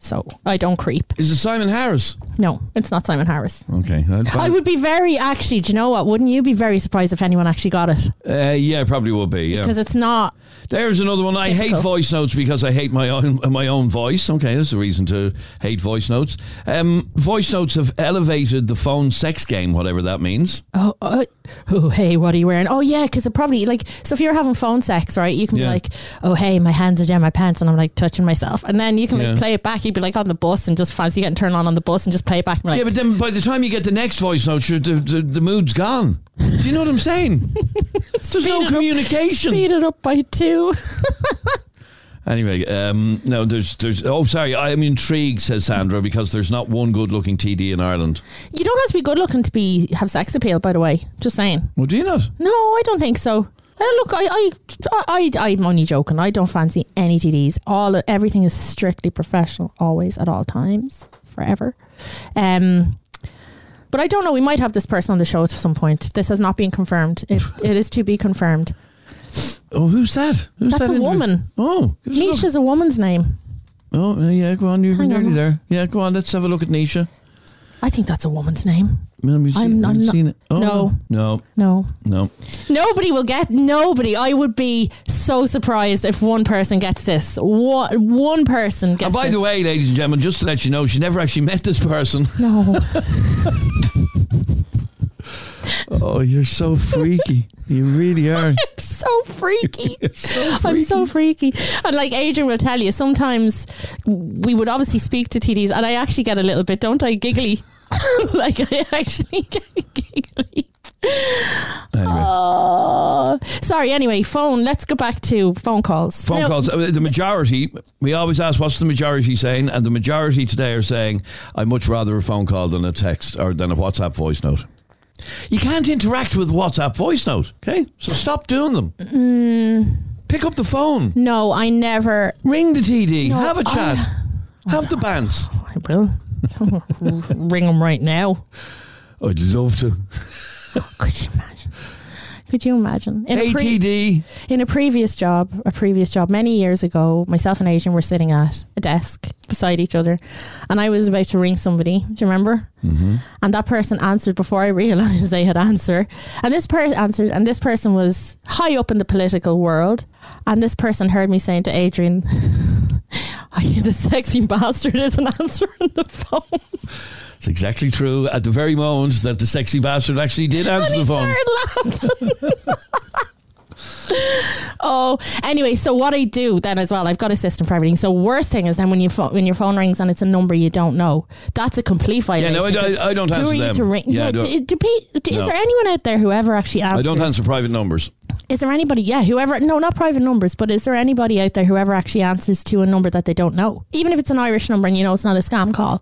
So I don't creep. Is it Simon Harris? No, it's not Simon Harris. Okay. I would be actually, do you know what? Wouldn't you be very surprised if anyone actually got it? Yeah, I probably would be, yeah. Because it's not... There's another one. I hate voice notes because I hate my own voice. Okay, that's a reason to hate voice notes. Voice notes have elevated the phone sex game, whatever that means. Oh, hey, what are you wearing? Oh, yeah, because it probably, like, so if you're having phone sex, right, you can be like, oh, hey, my hands are down my pants and I'm like touching myself. And then you can like play it back. You'd be like on the bus and just fancy getting turned on the bus and just play it back. And like, yeah, but then by the time you get the next voice note, the mood's gone. Do you know what I'm saying? There's no communication. Speed it up by 2. Anyway, no, there's. Oh, sorry, I'm intrigued, says Sandra, because there's not one good-looking TD in Ireland. You don't have to be good-looking to have sex appeal, by the way. Just saying. Well, do you not? No, I don't think so. Look, I'm only joking. I don't fancy any TDs. Everything is strictly professional, always, at all times, forever. But I don't know. We might have this person on the show at some point. This has not been confirmed. It is to be confirmed. Oh, who's that? That's a woman. Oh, Nisha's a woman's name. Oh, yeah. Go on. You're nearly there. Yeah, go on. Let's have a look at Nisha. I think that's a woman's name. I'm not seen it. Oh, no. Nobody will get. Nobody. I would be so surprised if one person gets this. One person gets. And by the way, ladies and gentlemen, just to let you know, she never actually met this person. No. Oh, you're so freaky. You really are. I'm so freaky. I'm so freaky. And like Adrian will tell you, sometimes we would obviously speak to TDs and I actually get a little bit, don't I, giggly. Like I actually get giggly. Anyway. Sorry, anyway, phone. Let's go back to phone calls. Phone calls. The majority, we always ask what's the majority saying, and the majority today are saying, I'd much rather a phone call than a text or than a WhatsApp voice note. You can't interact with WhatsApp voice note, okay? So stop doing them. Pick up the phone. No, I never. Ring the TD. No, have a chat. Have the bands. I will. Ring them right now. I'd love to. Could you imagine? Could you imagine? ATD. In a previous job many years ago, myself and Adrian were sitting at a desk beside each other and I was about to ring somebody. Do you remember? Mm-hmm. And that person answered before I realised they had answered. And this person answered, and this person was high up in the political world. And this person heard me saying to Adrian, the sexy bastard isn't answering the phone. It's exactly true. At the very moment that the sexy bastard actually did answer the phone. Oh, anyway, so what I do then as well, I've got a system for everything. So worst thing is then when your phone rings and it's a number you don't know, that's a complete violation. Yeah, no, I don't answer them. To ring? Yeah, is there anyone out there who ever actually answers? I don't answer private numbers. Is there anybody, no, not private numbers, but is there anybody out there who ever actually answers to a number that they don't know? Even if it's an Irish number and you know it's not a scam call.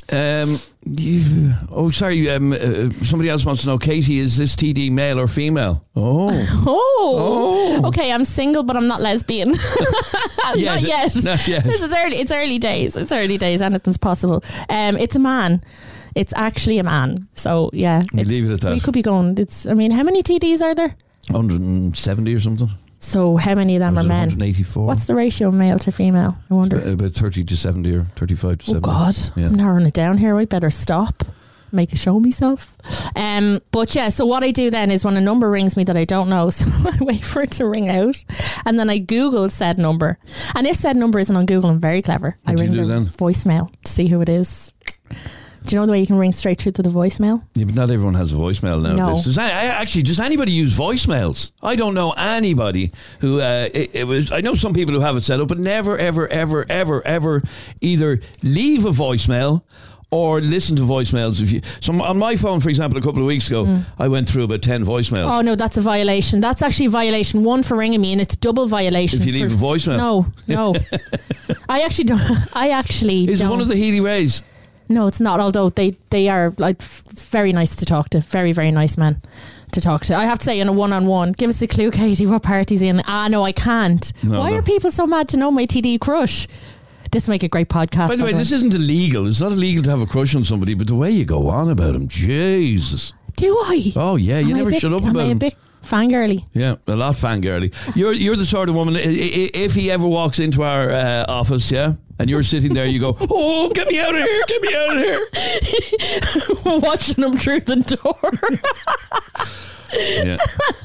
Somebody else wants to know, Katie, is this TD male or female? Oh. Okay, I'm single, but I'm not lesbian. Not yet. Not yet. This is early. It's early days. Anything's possible. It's a man. It's actually a man. So yeah, leave it at that. We could be going. How many TDs are there? 170 or something. So how many of them are men? 184. What's the ratio of male to female? I wonder. About 30 to 70 or 35 to 70. Oh God, yeah. I'm narrowing it down here. I better stop. Make a show of myself. But yeah, so what I do then is when a number rings me that I don't know, so I wait for it to ring out and then I Google said number. And if said number isn't on Google, I'm very clever. I ring the voicemail to see who it is. Do you know the way you can ring straight through to the voicemail? Yeah, but not everyone has a voicemail now. No. Does anybody use voicemails? I don't know anybody who, I know some people who have it set up, but never, ever, ever, ever, ever either leave a voicemail or listen to voicemails. So on my phone, for example, a couple of weeks ago, I went through about 10 voicemails. Oh no, that's a violation. That's actually a violation. One for ringing me, and it's double violation. If you leave a voicemail? No. I actually don't. Is it one of the Healy Rays? No, it's not. Although they are like very nice to talk to. Very, very nice men to talk to. I have to say, in a one-on-one, give us a clue, Katie. What party's in? No, I can't. Why are people so mad to know my TD crush? This will make a great podcast. By the way, this isn't illegal. It's not illegal to have a crush on somebody, but the way you go on about him, Jesus. Do I? Oh yeah, you never shut up about him. Am I a bit fangirly? Yeah, a lot fangirly. You're the sort of woman, if he ever walks into our office, yeah, And you're sitting there, you go, oh, get me out of here, get me out of here. Watching him through the door. Yeah.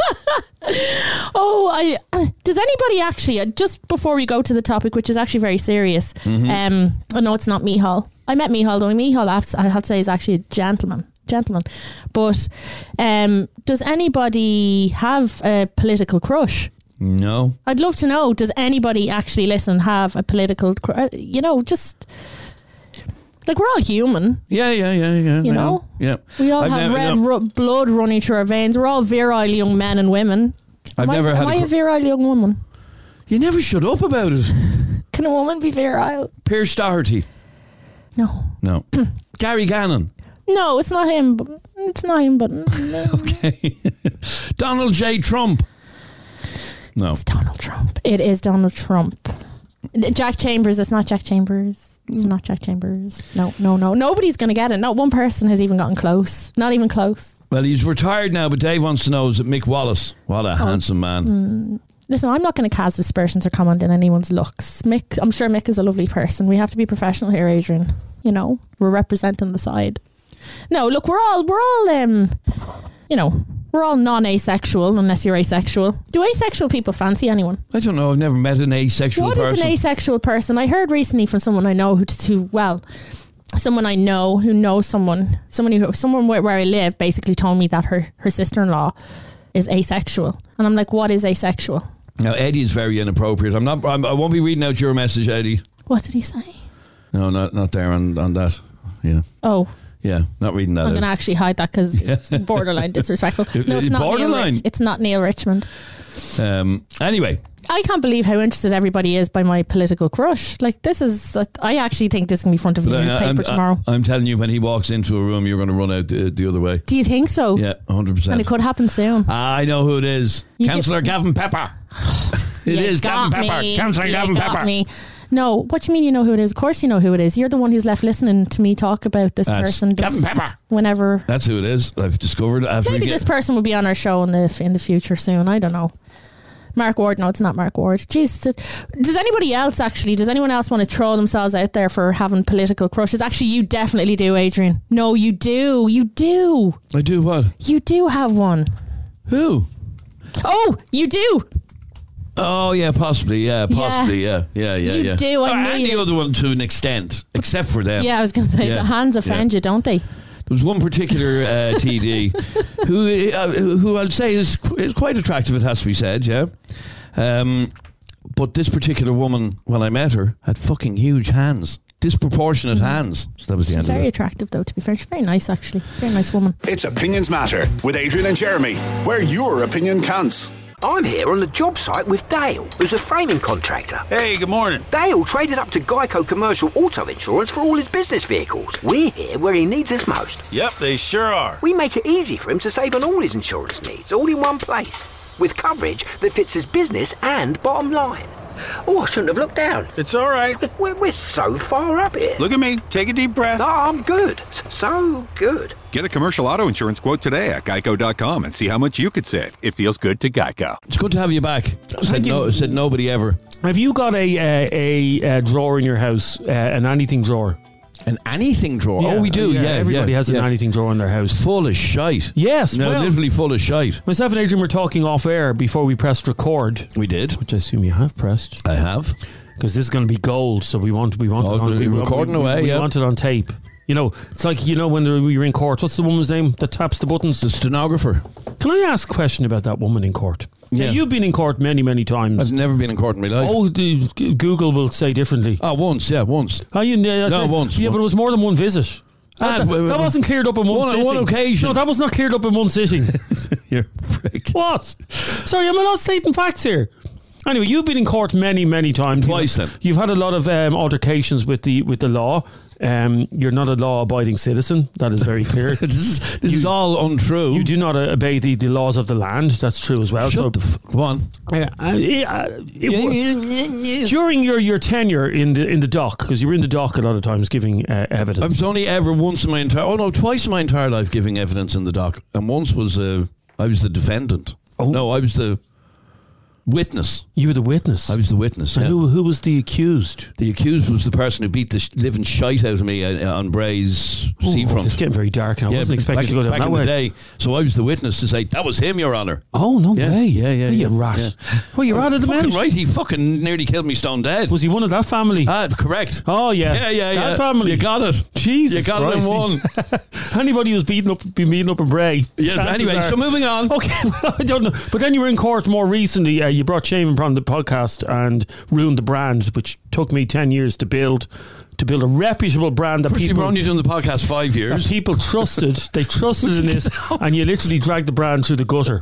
Does anybody actually, just before we go to the topic, which is actually very serious, I know it's not Micheál. I met Micheál, though. Micheál, I have to say, is actually a gentleman. But does anybody have a political crush? No. I'd love to know, does anybody actually have a political crush? Just... Like, we're all human. Yeah. You know? Yeah. We all have blood running through our veins. We're all virile young men and women. Am I a virile young woman? You never shut up about it. Can a woman be virile? Pierce Doherty. No. Gary Gannon. No, it's not him. But okay. Donald J. Trump. No. It's Donald Trump. It is Donald Trump. Jack Chambers. It's not Jack Chambers. It's not Jack Chambers. No. Nobody's going to get it. Not one person has even gotten close. Not even close. Well, he's retired now, but Dave wants to know, is it Mick Wallace? What a handsome man. Listen, I'm not going to cast aspersions or comment on anyone's looks. I'm sure Mick is a lovely person. We have to be professional here, Adrian. You know, we're representing the side. No, look, we're all we're all non-asexual unless you're asexual. Do asexual people fancy anyone? I don't know. I've never met an asexual person. What is an asexual person? I heard recently from someone I know someone I know who knows someone where I live basically told me that her sister-in-law is asexual. And I'm like, what is asexual? Now, Eddie is very inappropriate. I won't be reading out your message, Eddie. What did he say? No, not there on that. Yeah. Oh. Yeah, not reading that. I'm going to actually hide that because it's borderline disrespectful. No, it's not borderline. It's not Neil Richmond. Anyway. I can't believe how interested everybody is by my political crush. Like, I actually think this can be front of the newspaper tomorrow. I'm telling you, when he walks into a room, you're going to run out the other way. Do you think so? Yeah, 100%. And it could happen soon. I know who it is. Councillor Gavin Pepper. It is Gavin Pepper. Councillor Gavin Pepper. Me. No, what do you mean you know who it is? Of course you know who it is. You're the one who's left listening to me talk about this person. Gavin Pepper. Whenever. That's who it is. I've discovered. Maybe this person will be on our show in the future soon. I don't know. Mark Ward. No, it's not Mark Ward. Jeez. Does anyone else want to throw themselves out there for having political crushes? Actually, you definitely do, Adrian. No, you do. You do. I do what? You do have one. Who? Oh, you do. Oh, yeah, possibly. Yeah. You do. And the other one to an extent, except for them. Yeah, I was going to say, the hands offend you, don't they? There was one particular TD who I'd say is quite attractive, it has to be said, yeah. But this particular woman, when I met her, had fucking huge hands. Disproportionate hands. So that was the end of it. She's very attractive, though, to be fair. She's very nice, actually. Very nice woman. It's Opinions Matter with Adrian and Jeremy, where your opinion counts. I'm here on the job site with Dale, who's a framing contractor. Hey, good morning. Dale traded up to Geico Commercial Auto Insurance for all his business vehicles. We're here where he needs us most. Yep, they sure are. We make it easy for him to save on all his insurance needs, all in one place, with coverage that fits his business and bottom line. Oh, I shouldn't have looked down. It's all right. We're so far up here. Look at me. Take a deep breath. Oh, I'm good. So good. Get a commercial auto insurance quote today at geico.com and see how much you could save. It feels good to Geico. It's good to have you back. Said nobody ever. Have you got a drawer in your house, an anything drawer? An anything drawer? Yeah, oh, we do, yeah. Everybody has an anything drawer in their house. Full of shite. Yes, no, literally full of shite. Myself and Adrian were talking off air before we pressed record. We did. Which I assume you have pressed. I have. Because this is going to be gold, so we want it on... We're recording away, we want it on tape. You know, it's like, when we were in court, what's the woman's name that taps the buttons? The stenographer. Can I ask a question about that woman in court? Yeah. You've been in court many, many times. I've never been in court in my life. Oh, Google will say differently. Oh, once. Once. Once. Yeah, but it was more than one visit. That wasn't cleared up in one sitting. On one occasion. No, that was not cleared up in one sitting. You're a prick. What? Sorry, I'm not stating facts here. Anyway, you've been in court many, many times. Twice then. You've had a lot of altercations with the law. You're not a law-abiding citizen. That is very clear. This is all untrue. You do not obey the laws of the land. That's true as well. Go on. During your tenure in the dock, because you were in the dock a lot of times giving evidence. I was only ever once in my twice in my entire life giving evidence in the dock, and once was I was the defendant. Oh no, I was the. witness. You were the witness. I was the witness. And Yeah. who was the accused? The accused was the person who beat the living shite out of me on Bray's seafront. It's getting very dark now. I wasn't expecting back, to go down back that in way. the day. So I was the witness to say that was him, Your Honour. Oh no way! Yeah. You rat. Yeah. Well, you ratted him Fucking out. right. He fucking nearly killed me stone dead. Was he one of that family? Correct. Oh yeah. That family. You got it. Jesus You got it in Christ. one. Anybody who's been beaten up in Bray. Yes. chances Anyway, are- so moving on. Okay, well, I don't know. But then you were in court more recently. You brought shame upon the podcast and ruined the brand, which took me 10 years to build a reputable brand that First, you people were only doing the podcast 5 years. that people trusted. They trusted in this, and you literally dragged the brand through the gutter.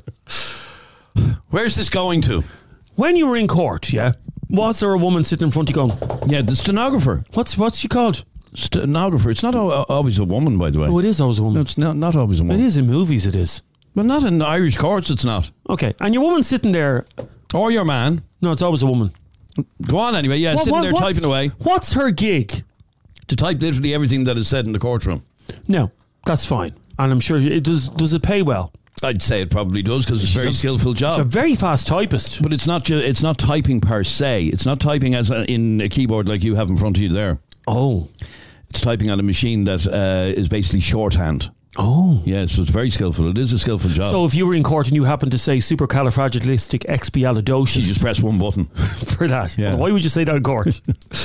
Where's this going to? When you were in court, yeah, was there a woman sitting in front of you going, Yeah, the stenographer. What's she called? Stenographer. It's not always a woman, by the way. Oh, it is always a woman. No, it's not always a woman. It is in movies, it is. Well, not in Irish courts, it's not. Okay, and your woman sitting there. Or your man. No, it's always a woman. Go on anyway. Yeah, sitting there what's- typing away. What's her gig? To type literally everything that is said in the courtroom. No, that's fine. And I'm sure it does. Does it pay well? I'd say it probably does because it's a very skillful job. She's a very fast typist. But it's not it's not typing per se. It's not typing as in a keyboard like you have in front of you there. Oh. It's typing on a machine that is basically shorthand. Oh. Yeah, so it's very skillful. It is a skillful job. So if you were in court and you happened to say supercalifragilisticexpialidocious, you just press one button for that. Yeah. Well, why would you say that in court?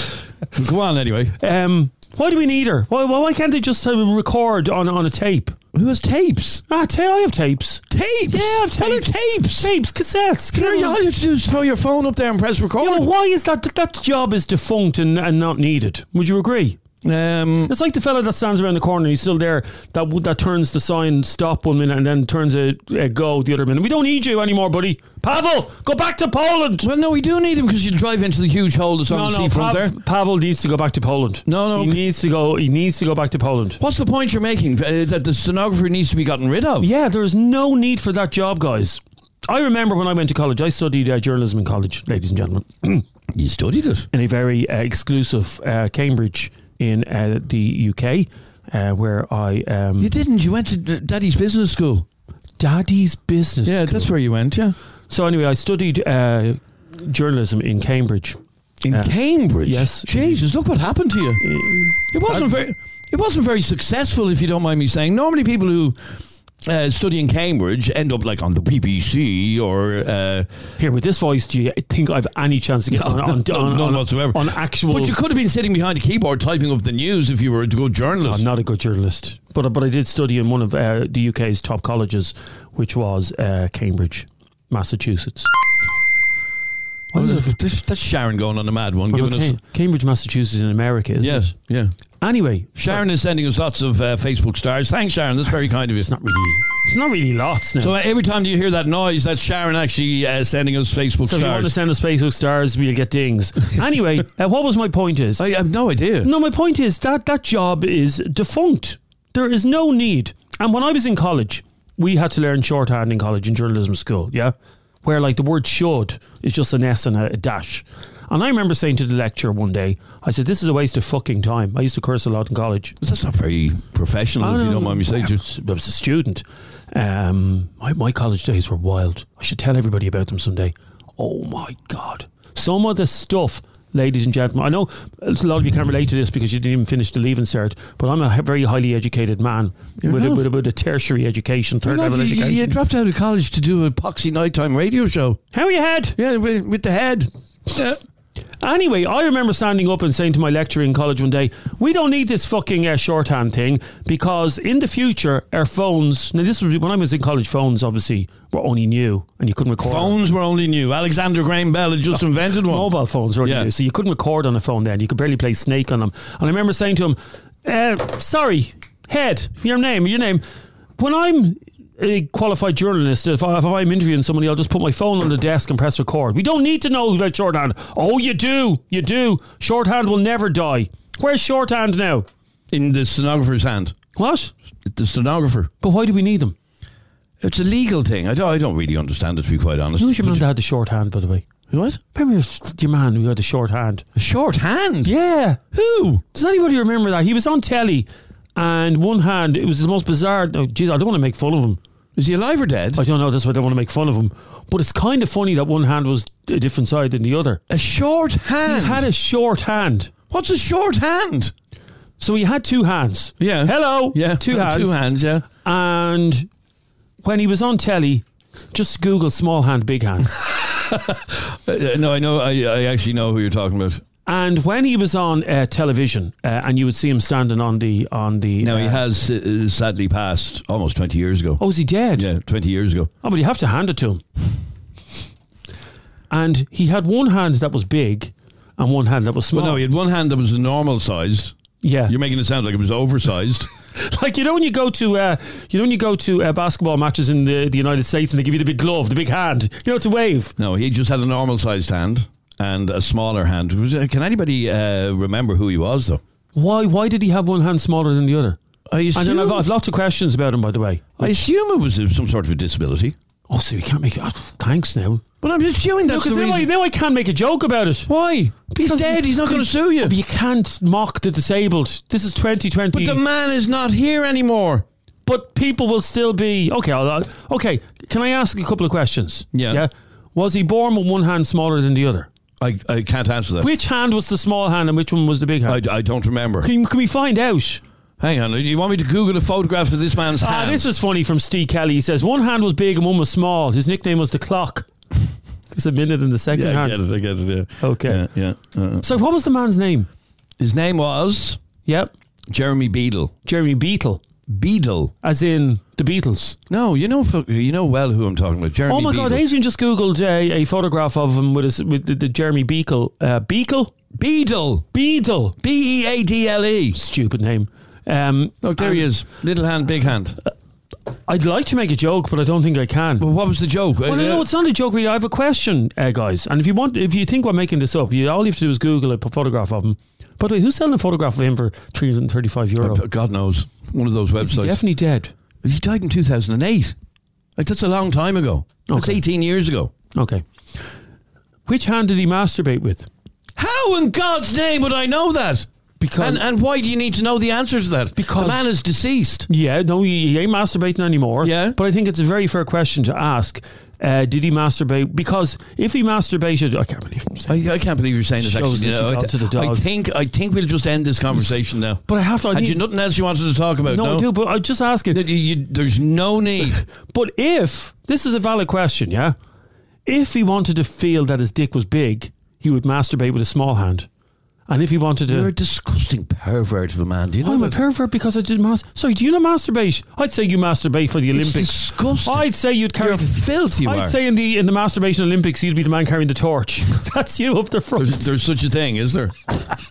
Go on anyway. Why do we need her? Why can't they just record on a tape? Who has tapes? I have tapes. Tapes? Yeah, I have tapes. What are tapes? Tapes, cassettes. All you have to do is throw your phone up there and press record. You know, why is that job is defunct and not needed? Would you agree? It's like the fella that stands around the corner and he's still there that turns the sign stop 1 minute and then turns a go the other minute. We don't need you anymore, buddy. Pavel, go back to Poland. Well, no, we do need him because you drive into the huge hole that's on the seafront there. Pavel needs to go back to Poland. No. He needs to go back to Poland. What's the point you're making? That the stenographer needs to be gotten rid of? Yeah, there is no need for that job, guys. I remember when I went to college, I studied journalism in college, ladies and gentlemen. You studied it? In a very exclusive Cambridge in the UK, where I... You didn't. You went to Daddy's Business School. Daddy's Business Yeah, School. that's where you went, yeah. So anyway, I studied journalism in Cambridge. In Cambridge? Yes. Jesus, look what happened to you. It wasn't very successful, if you don't mind me saying. Normally people who study in Cambridge end up like on the BBC or... Here, with this voice, do you think I have any chance to get none whatsoever. On actual... But you could have been sitting behind a keyboard typing up the news if you were a good journalist. I'm not a good journalist. But I did study in one of the UK's top colleges, which was Cambridge, Massachusetts. What is it? That's Sharon going on a mad one, giving us... Cambridge, Massachusetts in America, isn't it? Yeah. Anyway, Sharon is sending us lots of Facebook stars. Thanks, Sharon. That's very kind of you. It's not really lots now. So every time you hear that noise, that's Sharon actually sending us Facebook So stars. if you want to send us Facebook stars, we'll get dings. Anyway, what was my point is... I have no idea. No, my point is that job is defunct. There is no need. And when I was in college, we had to learn shorthand in college in journalism school, yeah? Where like the word should is just an S and a dash. And I remember saying to the lecturer one day, I said, this is a waste of fucking time. I used to curse a lot in college. That's not very professional, if you don't mind me saying. I was a student. My college days were wild. I should tell everybody about them someday. Oh my God. Some of the stuff, ladies and gentlemen, I know a lot of you can't relate to this because you didn't even finish the Leaving Cert, but I'm a very highly educated man with a tertiary education, third level education. You dropped out of college to do a poxy nighttime radio show. How you head? Yeah, with the head. Yeah. Anyway, I remember standing up and saying to my lecturer in college one day, we don't need this fucking shorthand thing because in the future our phones, now this was when I was in college, phones obviously were only new and you couldn't record. Phones were only new. Alexander Graham Bell had just invented one. Mobile phones were only new, so you couldn't record on a phone then. You could barely play Snake on them. And I remember saying to him, sorry, Head, your name. When I'm a qualified journalist, if I'm interviewing somebody, I'll just put my phone on the desk and press record. We don't need to know about shorthand. Oh, you do. Shorthand will never die. Where's shorthand now? In the stenographer's hand. What? The stenographer. But why do we need them? It's a legal thing. I don't really understand it, to be quite honest. Who's your man that had the shorthand, by the way? What? Remember your man who had the shorthand? A shorthand? Yeah. Who? Does anybody remember that? He was on telly and one hand, it was the most bizarre... Oh, geez, I don't want to make fun of him. Is he alive or dead? I don't know. That's why I don't want to make fun of him. But it's kind of funny that one hand was a different side than the other. A short hand? He had a short hand. What's a short hand? So he had two hands. Yeah. Hello. Yeah. Two hands. Two hands, yeah. And when he was on telly, just Google small hand, big hand. No, I know. I actually know who you're talking about. And when he was on television, and you would see him standing on the. Now he has sadly passed almost 20 years ago. Oh, is he dead? Yeah, 20 years ago. Oh, but you have to hand it to him. And he had one hand that was big, and one hand that was small. Well, no, he had one hand that was normal sized. Yeah, you're making it sound like it was oversized. Like when you go to basketball matches in the United States and they give you the big glove, the big hand, to wave. No, he just had a normal sized hand and a smaller hand. Can anybody remember who he was though? Why did he have one hand smaller than the other? And then I've lots of questions about him, by the way. I assume it was some sort of a disability. Oh, so you can't make it. Thanks now. But I'm assuming that's the reason. Now I can't make a joke about it. Why? Because he's dead. He's not going to sue you. But you can't mock the disabled. This is 2020. But the man is not here anymore. But people will still be... Okay, okay. Can I ask a couple of questions? Yeah. Was he born with one hand smaller than the other? I can't answer that. Which hand was the small hand and which one was the big hand? I don't remember. Can we find out? Hang on, you want me to Google a photograph of this man's hand? This is funny from Steve Kelly. He says, one hand was big and one was small. His nickname was the Clock. It's a minute in the second hand. I get it, yeah. Okay. Yeah. So what was the man's name? His name was... Yep. Jeremy Beadle. Jeremy Beadle. Beadle. As in the Beatles. No, you know well who I'm talking about. Jeremy Oh my Beadle. God, Adrian just Googled a photograph of him with the Jeremy Beadle. Beadle? Beadle. Beadle. Beadle. Stupid name. Look, there he is. Little hand, big hand. I'd like to make a joke, but I don't think I can. Well, what was the joke? Well, no, it's not a joke really. I have a question, guys. And if you think we're making this up, all you have to do is Google a photograph of him. By the way, who's selling a photograph of him for €335? God knows. One of those websites. Is he definitely dead? He died in 2008. Like, that's a long time ago. That's 18 years ago. Okay. Which hand did he masturbate with? How in God's name would I know that? Because and why do you need to know the answer to that? Because the man is deceased. Yeah, no, he ain't masturbating anymore. Yeah. But I think it's a very fair question to ask. Did he masturbate? Because if he masturbated, I can't believe I'm saying I can't believe you're saying this. Actually, I think we'll just end this conversation now. But I have to. Had you nothing else you wanted to talk about? No, I do. But I just ask it. There's no need. But if this is a valid question, yeah, if he wanted to feel that his dick was big, he would masturbate with a small hand. And if he wanted to... You're a disgusting pervert of a man. Do you know I'm a pervert because I didn't Sorry, do you not masturbate? I'd say you masturbate for the Olympics. It's disgusting. I'd say you'd carry... You're filthy. I'd say in the masturbation Olympics you'd be the man carrying the torch. That's you up the front. There's such a thing, is there?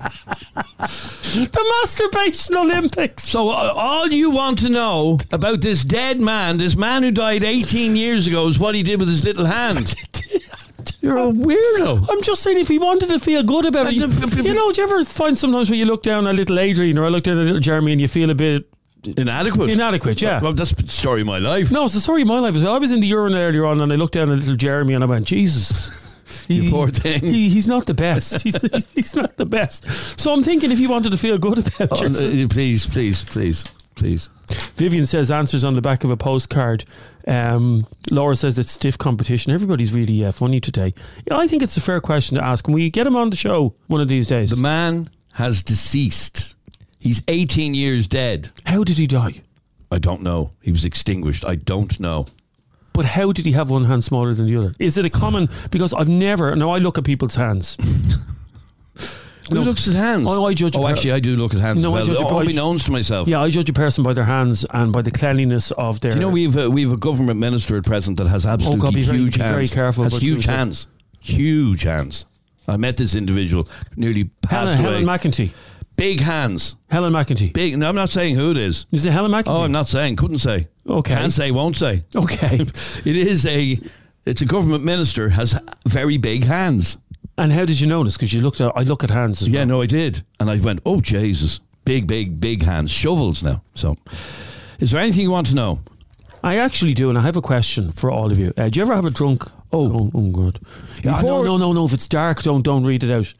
The masturbation Olympics. So all you want to know about this dead man, this man who died 18 years ago, is what he did with his little hand. You're a weirdo. I'm just saying, if he wanted to feel good about it, do you ever find sometimes when you look down at little Adrian or I look down at little Jeremy and you feel a bit inadequate? Yeah. Well, that's the story of my life. No, it's the story of my life as well. I was in the urinal earlier on and I looked down at little Jeremy and I went, Jesus. You poor thing. He's not the best. He's not the best. So I'm thinking if you wanted to feel good about yourself. Please. Vivian says answers on the back of a postcard. Laura says it's stiff competition. Everybody's really funny today. I think it's a fair question to ask. Can we get him on the show one of these days? The man has deceased. He's 18 years dead. How did he die? I don't know. He was extinguished. I don't know. But how did he have one hand smaller than the other? Is it a common... Because I look at people's hands. Who looks at hands? I judge. Actually, I do look at hands. No, as well. Unbeknownst to myself. Yeah, I judge a person by their hands and by the cleanliness of their. Do you know we've a government minister at present that has absolutely huge hands. Be very careful. Has huge hands. Huge hands. I met this individual, nearly passed away. Helen McEntee. Big hands. Helen McEntee. Big. No, I'm not saying who it is. Is it Helen McEntee? Oh, I'm not saying. Couldn't say. Okay. Can't say. Won't say. Okay. It's a government minister has very big hands. And how did you notice? Because I look at hands as well. Yeah, no, I did. And I went, oh, Jesus. Big hands. Shovels now. So, is there anything you want to know? I actually do, and I have a question for all of you. Do you ever have a drunk... Oh God. Yeah, no. If it's dark, don't read it out.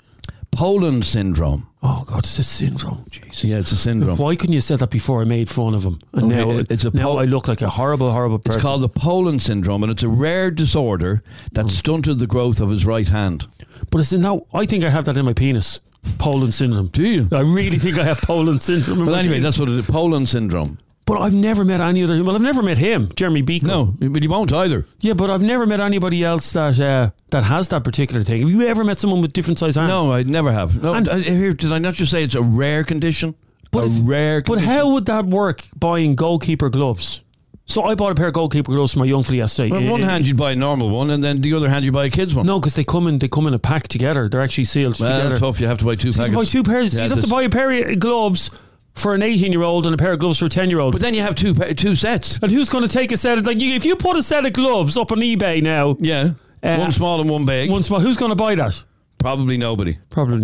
Poland syndrome. Oh God, it's a syndrome. Jesus. Yeah, it's a syndrome. Why couldn't you say that before I made fun of him? And now I look like a horrible person. It's called the Poland syndrome, and it's a rare disorder that stunted the growth of his right hand. But it's now. I think I have that in my penis. Poland syndrome. Do you? I really think I have Poland syndrome. Well, anyway, that's what it is. Poland syndrome. But I've never met any other. Well, I've never met him, Jeremy Beacle. No, but you won't either. Yeah, but I've never met anybody else that has that particular thing. Have you ever met someone with different size hands? No, I never have. No, here, did I not just say it's a rare condition? But how would that work? Buying goalkeeper gloves. So I bought a pair of goalkeeper gloves for my young fella yesterday. Well, one hand you'd buy a normal one, and then the other hand you buy a kid's one. No, because they come in a pack together. They're actually sealed together. Tough. You have to buy two packets. You have to buy two pairs. Yeah, you'd have to buy a pair of gloves for an 18-year-old and a pair of gloves for a 10-year-old. But then you have two sets. And who's going to take a set of, if you put a set of gloves up on eBay now, one small and one big. One small. Who's going to buy that? Probably nobody.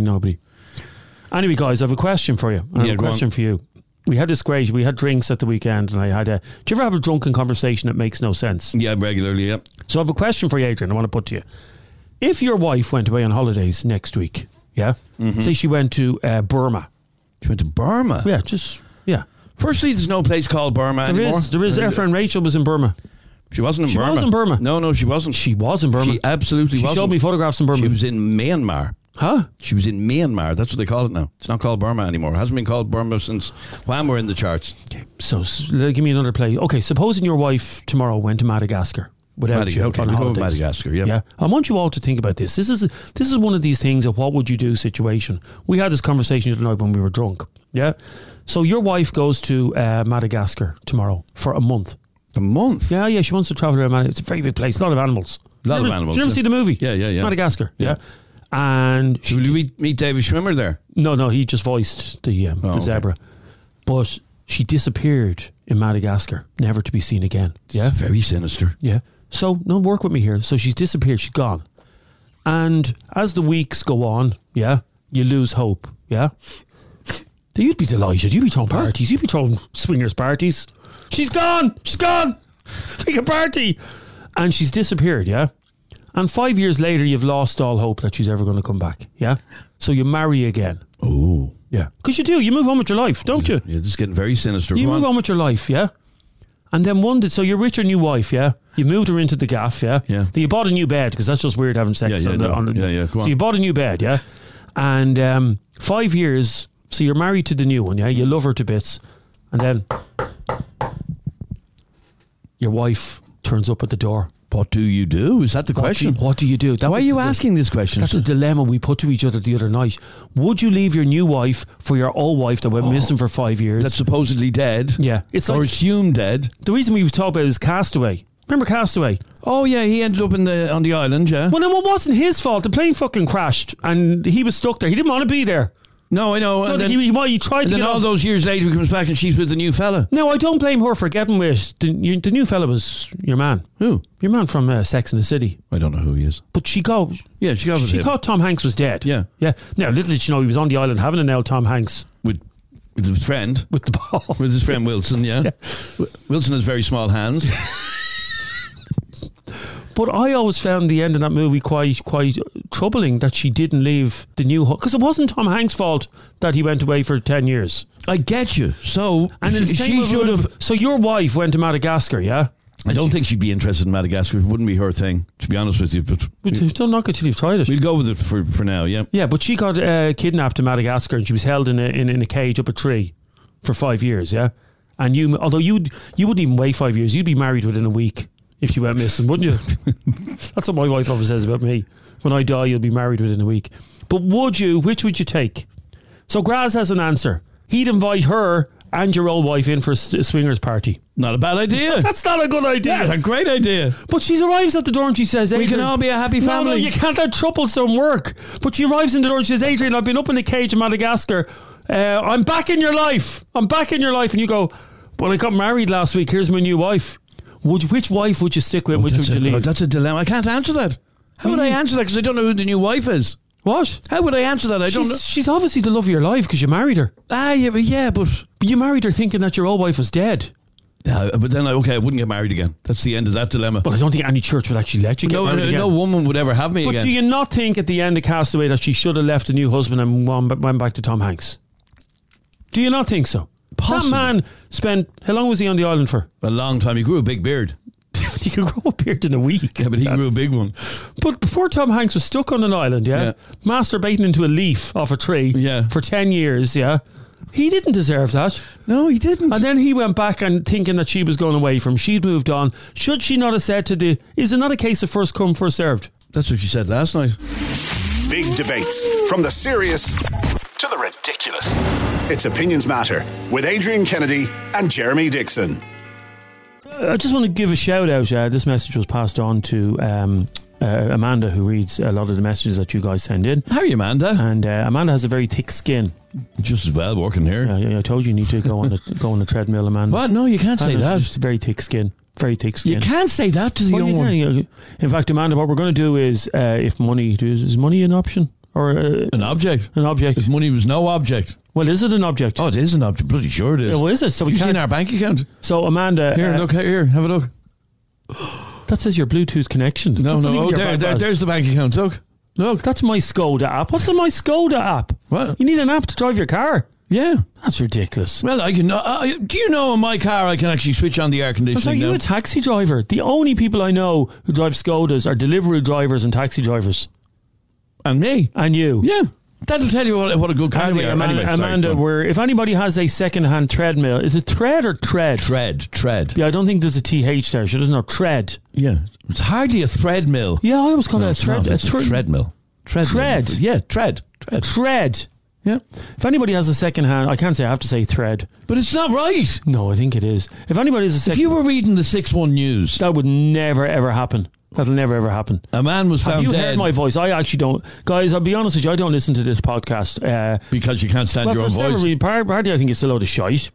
Anyway, guys, I have a question for you. I have a question for you. We had drinks at the weekend, and I had do you ever have a drunken conversation that makes no sense? Yeah, regularly, yeah. So I have a question for you, Adrian, I want to put to you. If your wife went away on holidays next week, say she went to Burma. She went to Burma? Yeah, Firstly, there's no place called Burma anymore. There is. Our friend Rachel was in Burma. She wasn't in Burma. She was in Burma. No, she wasn't. She was in Burma. She absolutely wasn't. She showed me photographs in Burma. She was in Myanmar. Huh? She was in Myanmar. That's what they call it now. It's not called Burma anymore. It hasn't been called Burma since Wham were in the charts. Okay, so give me another play. Okay, supposing your wife tomorrow went to Madagascar without you on holidays. Go with Madagascar, yeah. I want you all to think about this. This is one of these things of what would you do situation. We had this conversation the other night when we were drunk. Yeah. So your wife goes to Madagascar tomorrow for a month. A month? Yeah. She wants to travel around Madagascar. It's a very big place. A lot of animals. Did you ever see the movie? Yeah. Madagascar. Yeah. And will you meet David Schwimmer there? No, he just voiced the zebra. Okay. But she disappeared in Madagascar, never to be seen again. Yeah, very sinister. Yeah. So work with me here. So she's disappeared. She's gone. And as the weeks go on, you lose hope. Yeah. You'd be delighted. You'd be throwing parties. You'd be throwing swingers parties. She's gone. Like a party. And she's disappeared. Yeah. And 5 years later, you've lost all hope that she's ever going to come back. Yeah. So you marry again. Oh. Yeah. Because you do. You move on with your life, don't you? You're just getting very sinister. You move on with your life, yeah? And then so you're with your new wife, yeah? You moved her into the gaff, yeah? Yeah. You bought a new bed, because that's just weird having sex. Go on. So you bought a new bed, yeah? And 5 years, so you're married to the new one, yeah? You love her to bits. And then your wife turns up at the door. What do you do? Is that the question? What do you do? Why are you asking this question? That's a dilemma we put to each other the other night. Would you leave your new wife for your old wife that went missing for 5 years? That's supposedly dead. Yeah. Or assumed dead. The reason we talk about it is Castaway. Remember Castaway? Oh yeah, he ended up on the island, yeah. Well, no, it wasn't his fault. The plane fucking crashed and he was stuck there. He didn't want to be there. No, I know. No, he tried to get all those years later, he comes back and she's with the new fella. No, I don't blame her for getting with the new fella. Was your man? Who? Your man from Sex and the City. I don't know who he is. But she got. Yeah, she got with him. She thought Tom Hanks was dead. Yeah. Now, little did she know he was on the island having an L. Tom Hanks with his friend, with the ball, with his friend Wilson. Yeah. Wilson has very small hands. But I always found the end of that movie quite troubling, that she didn't leave the new because it wasn't Tom Hanks' fault that he went away for 10 years. I get you. So she should have. So your wife went to Madagascar, yeah? I don't think she'd be interested in Madagascar. It wouldn't be her thing, to be honest with you. But don't knock it till you've tried it. We'll go with it for now. Yeah. Yeah, but she got kidnapped in Madagascar and she was held in a cage up a tree for 5 years. Yeah, and although you wouldn't even wait 5 years, you'd be married within a week. If you went missing, wouldn't you? That's what my wife always says about me. When I die, you'll be married within a week. But which would you take? So Graz has an answer. He'd invite her and your old wife in for a swingers party. Not a bad idea. That's not a good idea. That's a great idea. But she arrives at the door and she says, we can all be a happy family. No, you can't have troublesome work. But she arrives in the door and she says, Adrian, I've been up in the cage in Madagascar. I'm back in your life. I'm back in your life. And you go, well, I got married last week. Here's my new wife. Which wife would you stick with? Which would you leave? That's a dilemma. I can't answer that. How would I answer that? Because I don't know who the new wife is. What? How would I answer that? I don't know. She's obviously the love of your life because you married her. Yeah, but you married her thinking that your old wife was dead. But then, I wouldn't get married again. That's the end of that dilemma. But I don't think any church would actually let you get married again. No woman would ever have me again. But do you not think at the end of Castaway that she should have left a new husband and went back to Tom Hanks? Do you not think so? Possibly. That man spent... How long was he on the island for? A long time. He grew a big beard. You can grow a beard in a week. Yeah, but he grew a big one. But before Tom Hanks was stuck on an island, masturbating into a leaf off a tree for 10 years, he didn't deserve that. No, he didn't. And then he went back and thinking that she was going away from him. She'd moved on. Should she not have said to is it not a case of first come, first served? That's what she said last night. Big debates, from the serious to the ridiculous. It's Opinions Matter with Adrian Kennedy and Jeremy Dixon. I just want to give a shout out. This message was passed on to Amanda, who reads a lot of the messages that you guys send in. How are you, Amanda? And Amanda has a very thick skin. Just as well working here. I told you need to go on the treadmill, Amanda. What? No, you can't say that. Just very thick skin. Very thick skin. You can't say that to the young one. In fact, Amanda, what we're going to do is, if money is money an option or an object? An object. If money was no object. Well, is it an object? Oh, it is an object. Bloody sure it is. Yeah, well, is it? So we You've can't seen our bank account. So Amanda, here, look here. Have a look. That says your Bluetooth connection. No. Oh, there's the bank account. Look, that's my Skoda app. What's the my Skoda app? What? You need an app to drive your car. Yeah, that's ridiculous. Well, I can. Do you know in my car I can actually switch on the air conditioning? Are you a taxi driver? The only people I know who drive Skodas are delivery drivers and taxi drivers. And me. And you. Yeah. That'll tell you what a good car they are. Amanda, if anybody has a second-hand treadmill, is it thread or tread? Tread. Yeah, I don't think there's a TH there. She doesn't know tread. Yeah, it's hardly a thread mill. Yeah, I always call it a thread. It's a treadmill. Tread. Yeah, tread. Yeah. If anybody has a second-hand, I can't say. I have to say thread. But it's not right. No, I think it is. If anybody has a if you were reading the 6-1 news, that would never ever happen. That'll never ever happen. A man was found dead. Have you heard my voice? I actually don't. Guys, I'll be honest with you, I don't listen to this podcast. Because you can't stand your own voice? Partly I think it's a load of shite.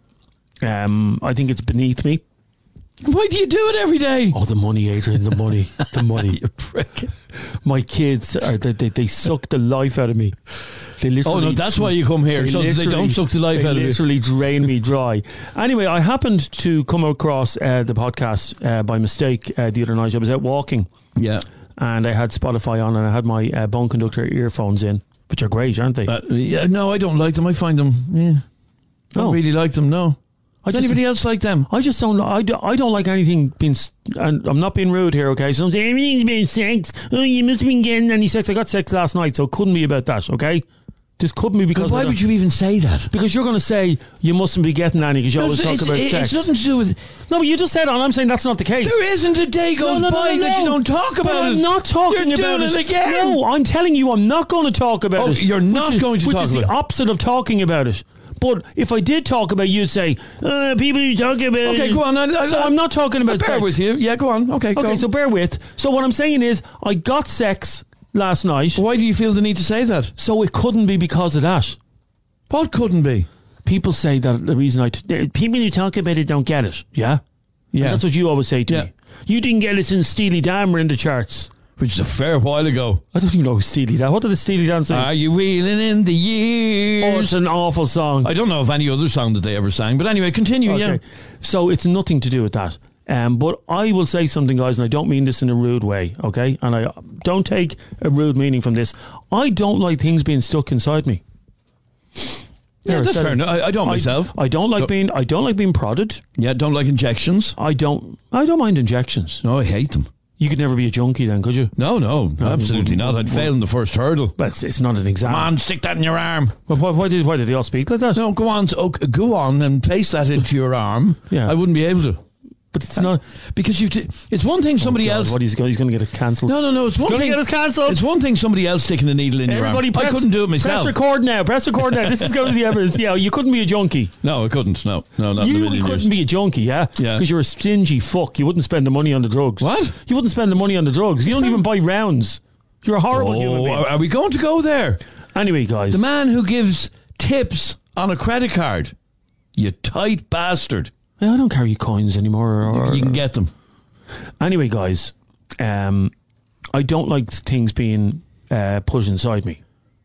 I think it's beneath me. Why do you do it every day? Oh, the money, Adrian, the money. The money. You prick. My kids, they suck the life out of me. They literally, oh, no, that's why you come here, so they don't suck the life out of you. They literally drain me dry. Anyway, I happened to come across the podcast by mistake the other night. I was out walking. Yeah. And I had Spotify on and I had my Bone Conductor earphones in, which are great, aren't they? Yeah, no, I don't like them. I find them, don't really like them, no. Does anybody else like them? I just don't. I don't like anything being. And I'm not being rude here, okay? So everything's been sex. Oh, you must have been getting any sex. I got sex last night, so it couldn't be about that, okay? This couldn't be because. But why would you even say that? Because you're going to say you mustn't be getting any because you always talk about sex. It's nothing to do with. No, but you just said it, and I'm saying that's not the case. There isn't a day goes by that you don't talk about it. I'm not talking about it again. No, I'm telling you, I'm not going to talk about it. You're not going to talk about it. Which is the opposite of talking about it. But if I did talk about it, you'd say, people you talk about it. Okay, go on. So I'm not talking about bear sex. with you. Yeah, go on. Okay, so bear with. So what I'm saying is, I got sex last night. Why do you feel the need to say that? So it couldn't be because of that. What couldn't be? People say that the reason people who talk about it don't get it. Yeah? Yeah. And that's what you always say to me. You didn't get it since Steely Dan were in the charts. Which is a fair while ago. I don't even know who Steely Dan. What did the Steely Dan say? Are you reeling in the years? Oh, it's an awful song. I don't know of any other song that they ever sang. But anyway, continue, yeah. So it's nothing to do with that. But I will say something, guys, and I don't mean this in a rude way, okay? And I don't take a rude meaning from this. I don't like things being stuck inside me. Yeah, that's fair enough. I don't myself. I don't like being prodded. Yeah, don't like injections. I don't mind injections. No, I hate them. You could never be a junkie then, could you? No, absolutely not. I'd fail in the first hurdle. But it's not an exam. Come on, stick that in your arm. Well, why did they all speak like that? No, go on and place that into your arm. Yeah. I wouldn't be able to. But it's not because it's one thing somebody else. What he's going to get it cancelled? No. It's one thing. Get us cancelled. It's one thing somebody else sticking a needle in your arm. I couldn't do it myself. Press record now. This is going to the evidence. Yeah, you couldn't be a junkie. No, I couldn't. No, not you in a million couldn't years. be a junkie. Yeah, because you're a stingy fuck. You wouldn't spend the money on the drugs. What? You wouldn't spend the money on the drugs. You don't even buy rounds. You're a horrible human being. Are we going to go there? Anyway, guys, the man who gives tips on a credit card, you tight bastard. I don't carry coins anymore. You can get them. Anyway, guys, I don't like things being put inside me.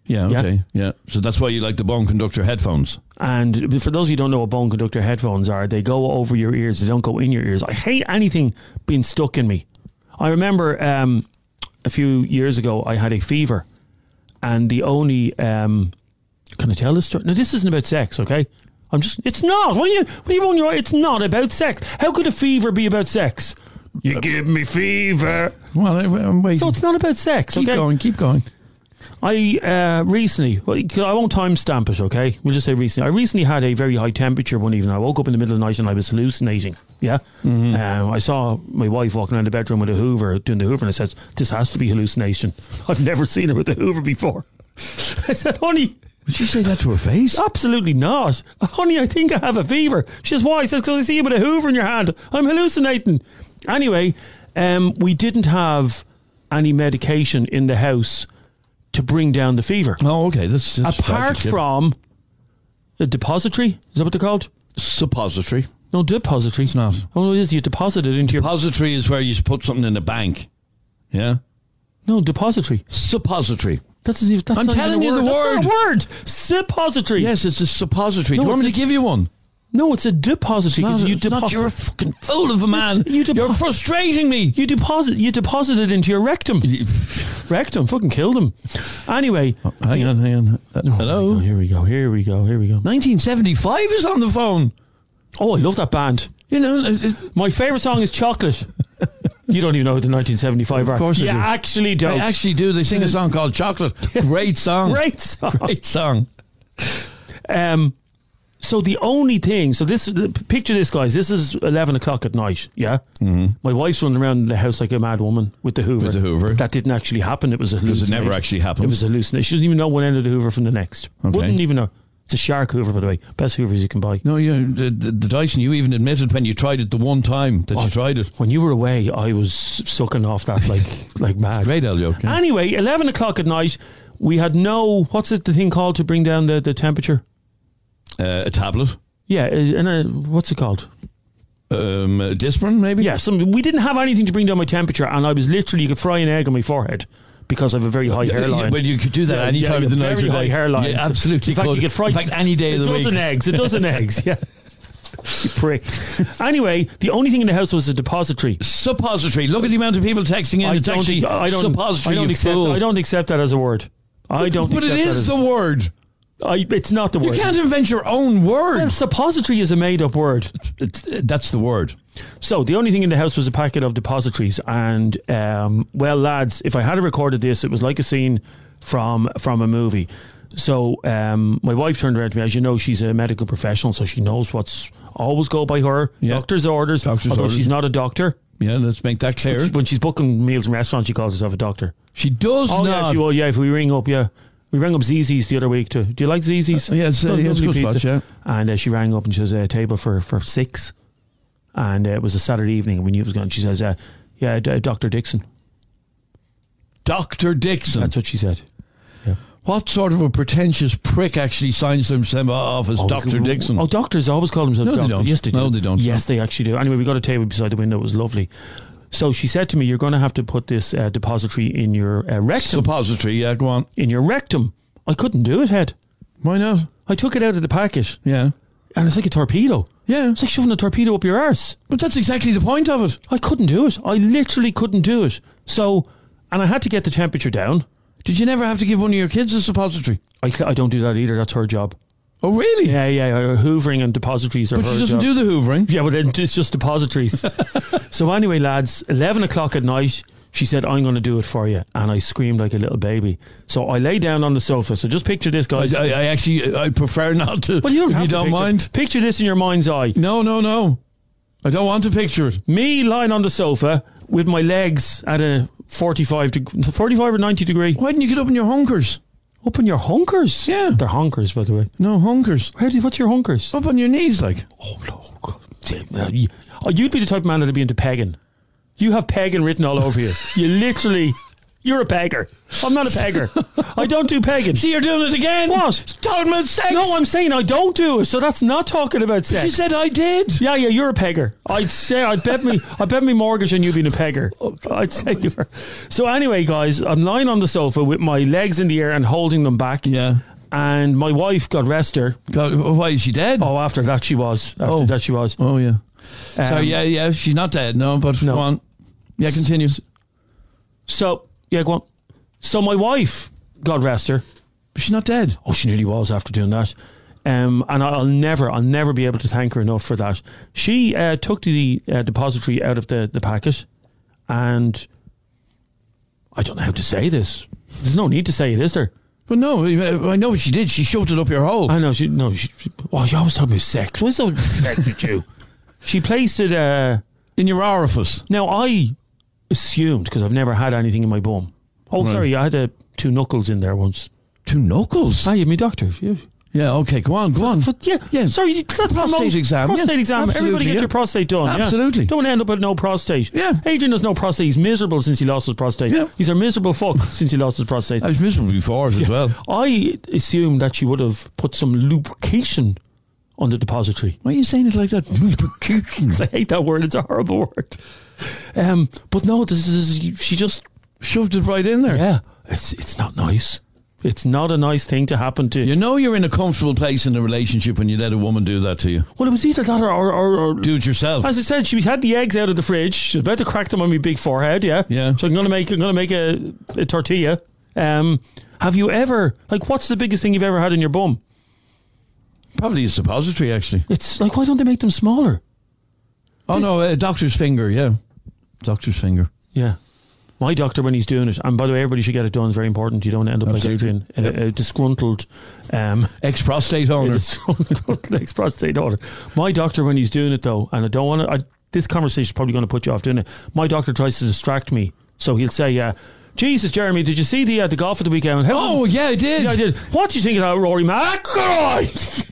Yeah, okay. Yeah. So that's why you like the bone conductor headphones. And for those of you who don't know what bone conductor headphones are, they go over your ears. They don't go in your ears. I hate anything being stuck in me. I remember a few years ago, I had a fever. And the only... can I tell this story? Now, this isn't about sex, okay? It's not. What are you on your eye? It's not about sex. How could a fever be about sex? You give me fever. Well, I'm waiting. So it's not about sex, Keep going. I recently, I won't timestamp it, okay? We'll just say recently. I recently had a very high temperature one evening. I woke up in the middle of the night and I was hallucinating. Yeah? Mm-hmm. I saw my wife walking around the bedroom with a Hoover, doing the Hoover, and I said, this has to be hallucination. I've never seen her with the Hoover before. I said, honey... Would you say that to her face? Absolutely not. Honey, I think I have a fever. She says, why? I said, because I see you with a Hoover in your hand. I'm hallucinating. Anyway, we didn't have any medication in the house to bring down the fever. Oh, okay. That's apart from a depository. Is that what they're called? Suppository. No, depository. It's not. Oh, it is. You deposit it into your... Depository is where you put something in the bank. Yeah? No, depository. Suppository. That's I'm telling you the word. That's not a word. Suppository. Yes, it's a suppository. Do you want me to give you one? No, it's a depository. You're a fucking fool of a man. You're frustrating me. You deposit it into your rectum. Rectum. Fucking killed him. Anyway. Hang on. Hello? Here we go. 1975 is on the phone. Oh, I love that band. You know, my favourite song is Chocolate. You don't even know what the 1975 are. Of course I do. You actually don't. I actually do. They sing a song called Chocolate. Yes. Great song. Great song. So the only thing, picture this, guys. This is 11 o'clock at night, yeah? Mm-hmm. My wife's running around the house like a mad woman with the Hoover. That didn't actually happen. It was a hallucination. Because it never actually happened. It was a hallucination. She doesn't even know one end of the Hoover from the next. Okay. Wouldn't even know. It's a Shark Hoover, by the way. Best Hoovers you can buy. No, the Dyson, you even admitted when you tried it the one time that you tried it. When you were away, I was sucking off that like mad. It's great, Elio. Yeah. Anyway, 11 o'clock at night, we had what's the thing called to bring down the temperature? A tablet. Yeah, and what's it called? Disprin, maybe? Yeah, we didn't have anything to bring down my temperature, and I was literally, you could fry an egg on my forehead. Because I have a very high hairline. Yeah, well, you could do that any time of the night. Very high hairline. Yeah, absolutely. In fact, you could fry any day of the week. A dozen eggs. Yeah. You prick. Anyway, the only thing in the house was a depository. Suppository. Look at the amount of people texting in. It's actually suppository. I don't accept that as a word. I don't. But it is the word. It's not the word. You can't invent your own word. Well, suppository is a made-up word. That's the word. So the only thing in the house was a packet of depositories, and well, lads, if I had recorded this, it was like a scene from a movie. So my wife turned around to me. As you know, she's a medical professional, so she knows what's always go by her doctor's orders. Although she's not a doctor. Yeah, let's make that clear. When she's booking meals in restaurants, she calls herself a doctor. She does not. Yeah, if we ring up, We rang up ZZ's the other week too. Do you like ZZ's? Yes, it's good spot, yeah. And she rang up and she says a table for 6. And it was a Saturday evening and we knew it was going. She says, Dr. Dixon. Dr. Dixon? That's what she said. Yeah. What sort of a pretentious prick actually signs themselves off as Dr. Dixon? Oh, doctors always call themselves doctor. They don't. Yes, they do. No, they don't. Yes, they actually do. Anyway, we got a table beside the window. It was lovely. So she said to me, you're going to have to put this depository in your rectum. Suppository, yeah, go on. In your rectum. I couldn't do it, Head. Why not? I took it out of the packet. Yeah. And it's like a torpedo. Yeah. It's like shoving a torpedo up your arse. But that's exactly the point of it. I couldn't do it. I literally couldn't do it. So, and I had to get the temperature down. Did you never have to give one of your kids a suppository? I don't do that either. That's her job. Oh, really? Yeah. Hoovering and depositories are her job. But she doesn't do the hoovering. Yeah, but then it's just depositories. So anyway, lads, 11 o'clock at night, she said, I'm going to do it for you. And I screamed like a little baby. So I lay down on the sofa. So just picture this, guys. I prefer not to. Well, you don't mind. Picture this in your mind's eye. No. I don't want to picture it. Me lying on the sofa with my legs at a 45 or 90 degree. Why didn't you get up in your hunkers? Up in your hunkers? Yeah. They're honkers, by the way. No, hunkers. What's your hunkers? Up on your knees, like. Oh, no. You'd be the type of man that'd be into pegging. You have pegging written all over you. You literally You're a pegger. I'm not a pegger. I don't do pegging. See, you're doing it again. What? Talking about sex. No, I'm saying I don't do it. So that's not talking about sex. You said I did. Yeah, you're a pegger. I'd bet me mortgage on you being a pegger. I'd say you were. So anyway, guys, I'm lying on the sofa with my legs in the air and holding them back. Yeah. And my wife, God rest her. God, why is she dead? Oh, after that she was. Oh, yeah. So yeah, she's not dead. No, but go on. Yeah, continue. So yeah, go on. So my wife, God rest her, she's not dead. Oh, she nearly was after doing that. And I'll never be able to thank her enough for that. She took the depository out of the packet, and I don't know how to say this. There's no need to say it, is there? But no, I know what she did. She shoved it up your hole. I know. She you always talk about sex. What's up with sex with you? She placed it in your orifice. Now I assumed, because I've never had anything in my bum. Oh, right. Sorry, I had 2 knuckles in there once. 2 knuckles? I had my doctor. Yeah, okay, go on. Yeah. Sorry, that's prostate exam. Prostate exam. Everybody get your prostate done. Absolutely. Yeah. Don't want to end up with no prostate. Yeah. Adrian has no prostate. He's miserable since he lost his prostate. Yeah. He's a miserable fuck since he lost his prostate. I was miserable before as well. I assumed that she would have put some lubrication on the depository. Why are you saying it like that? Lubrication. I hate that word. It's a horrible word. But no, she just shoved it right in there. Yeah. It's not nice. It's not a nice thing to happen to. You know you're in a comfortable place in a relationship when you let a woman do that to you. Well, it was either that or do it yourself. As I said, she had the eggs out of the fridge. She was about to crack them on my big forehead. Yeah. So I'm gonna make a tortilla. Have you ever, what's the biggest thing you've ever had in your bum? Probably a suppository, actually. It's like, why don't they make them smaller? Oh no, a doctor's finger. Yeah, doctor's finger. Yeah. My doctor, when he's doing it, and by the way, everybody should get it done. It's very important. You don't end up like Adrian, a disgruntled ex-prostate owner. Disgruntled ex-prostate owner. My doctor, when he's doing it though, and I don't want to. This conversation is probably going to put you off doing it. My doctor tries to distract me, so he'll say, "Jesus, Jeremy, did you see the golf at the weekend?" Yeah, I did. Yeah, I did. What do you think of that, Rory McIlroy?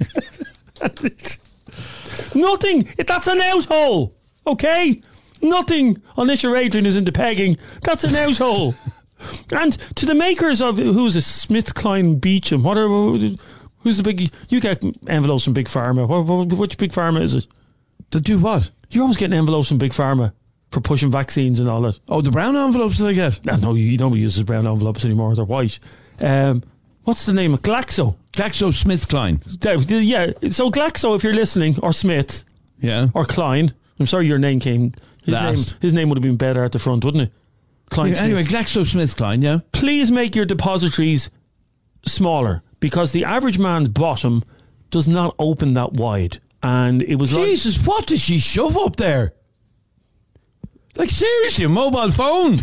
Nothing. That's an outhole. Okay. Nothing unless your Adrian is into pegging. That's an outhole. And to the makers of who's a SmithKline Beecham, who's the big? You get envelopes from Big Pharma. Which Big Pharma is it? To do what? You're always getting envelopes from Big Pharma for pushing vaccines and all that. Oh, the brown envelopes that I get? No, you don't use brown envelopes anymore. They're white. What's the name of Glaxo? GlaxoSmithKline. Yeah. So Glaxo, if you're listening, or Smith, or Klein. I'm sorry, your name came. His name would have been better at the front, wouldn't it? Klein Smith. Anyway, GlaxoSmithKline, yeah. Please make your depositories smaller, because the average man's bottom does not open that wide. And it was Jesus, what did she shove up there? Like, seriously, a mobile phone?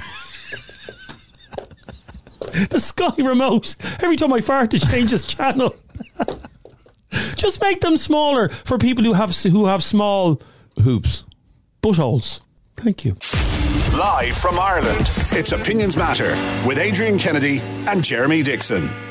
The Sky remote. Every time I fart, it changes channel. Just make them smaller for people who have small hoops. Buttholes. Thank you. Live from Ireland, it's Opinions Matter with Adrian Kennedy and Jeremy Dixon.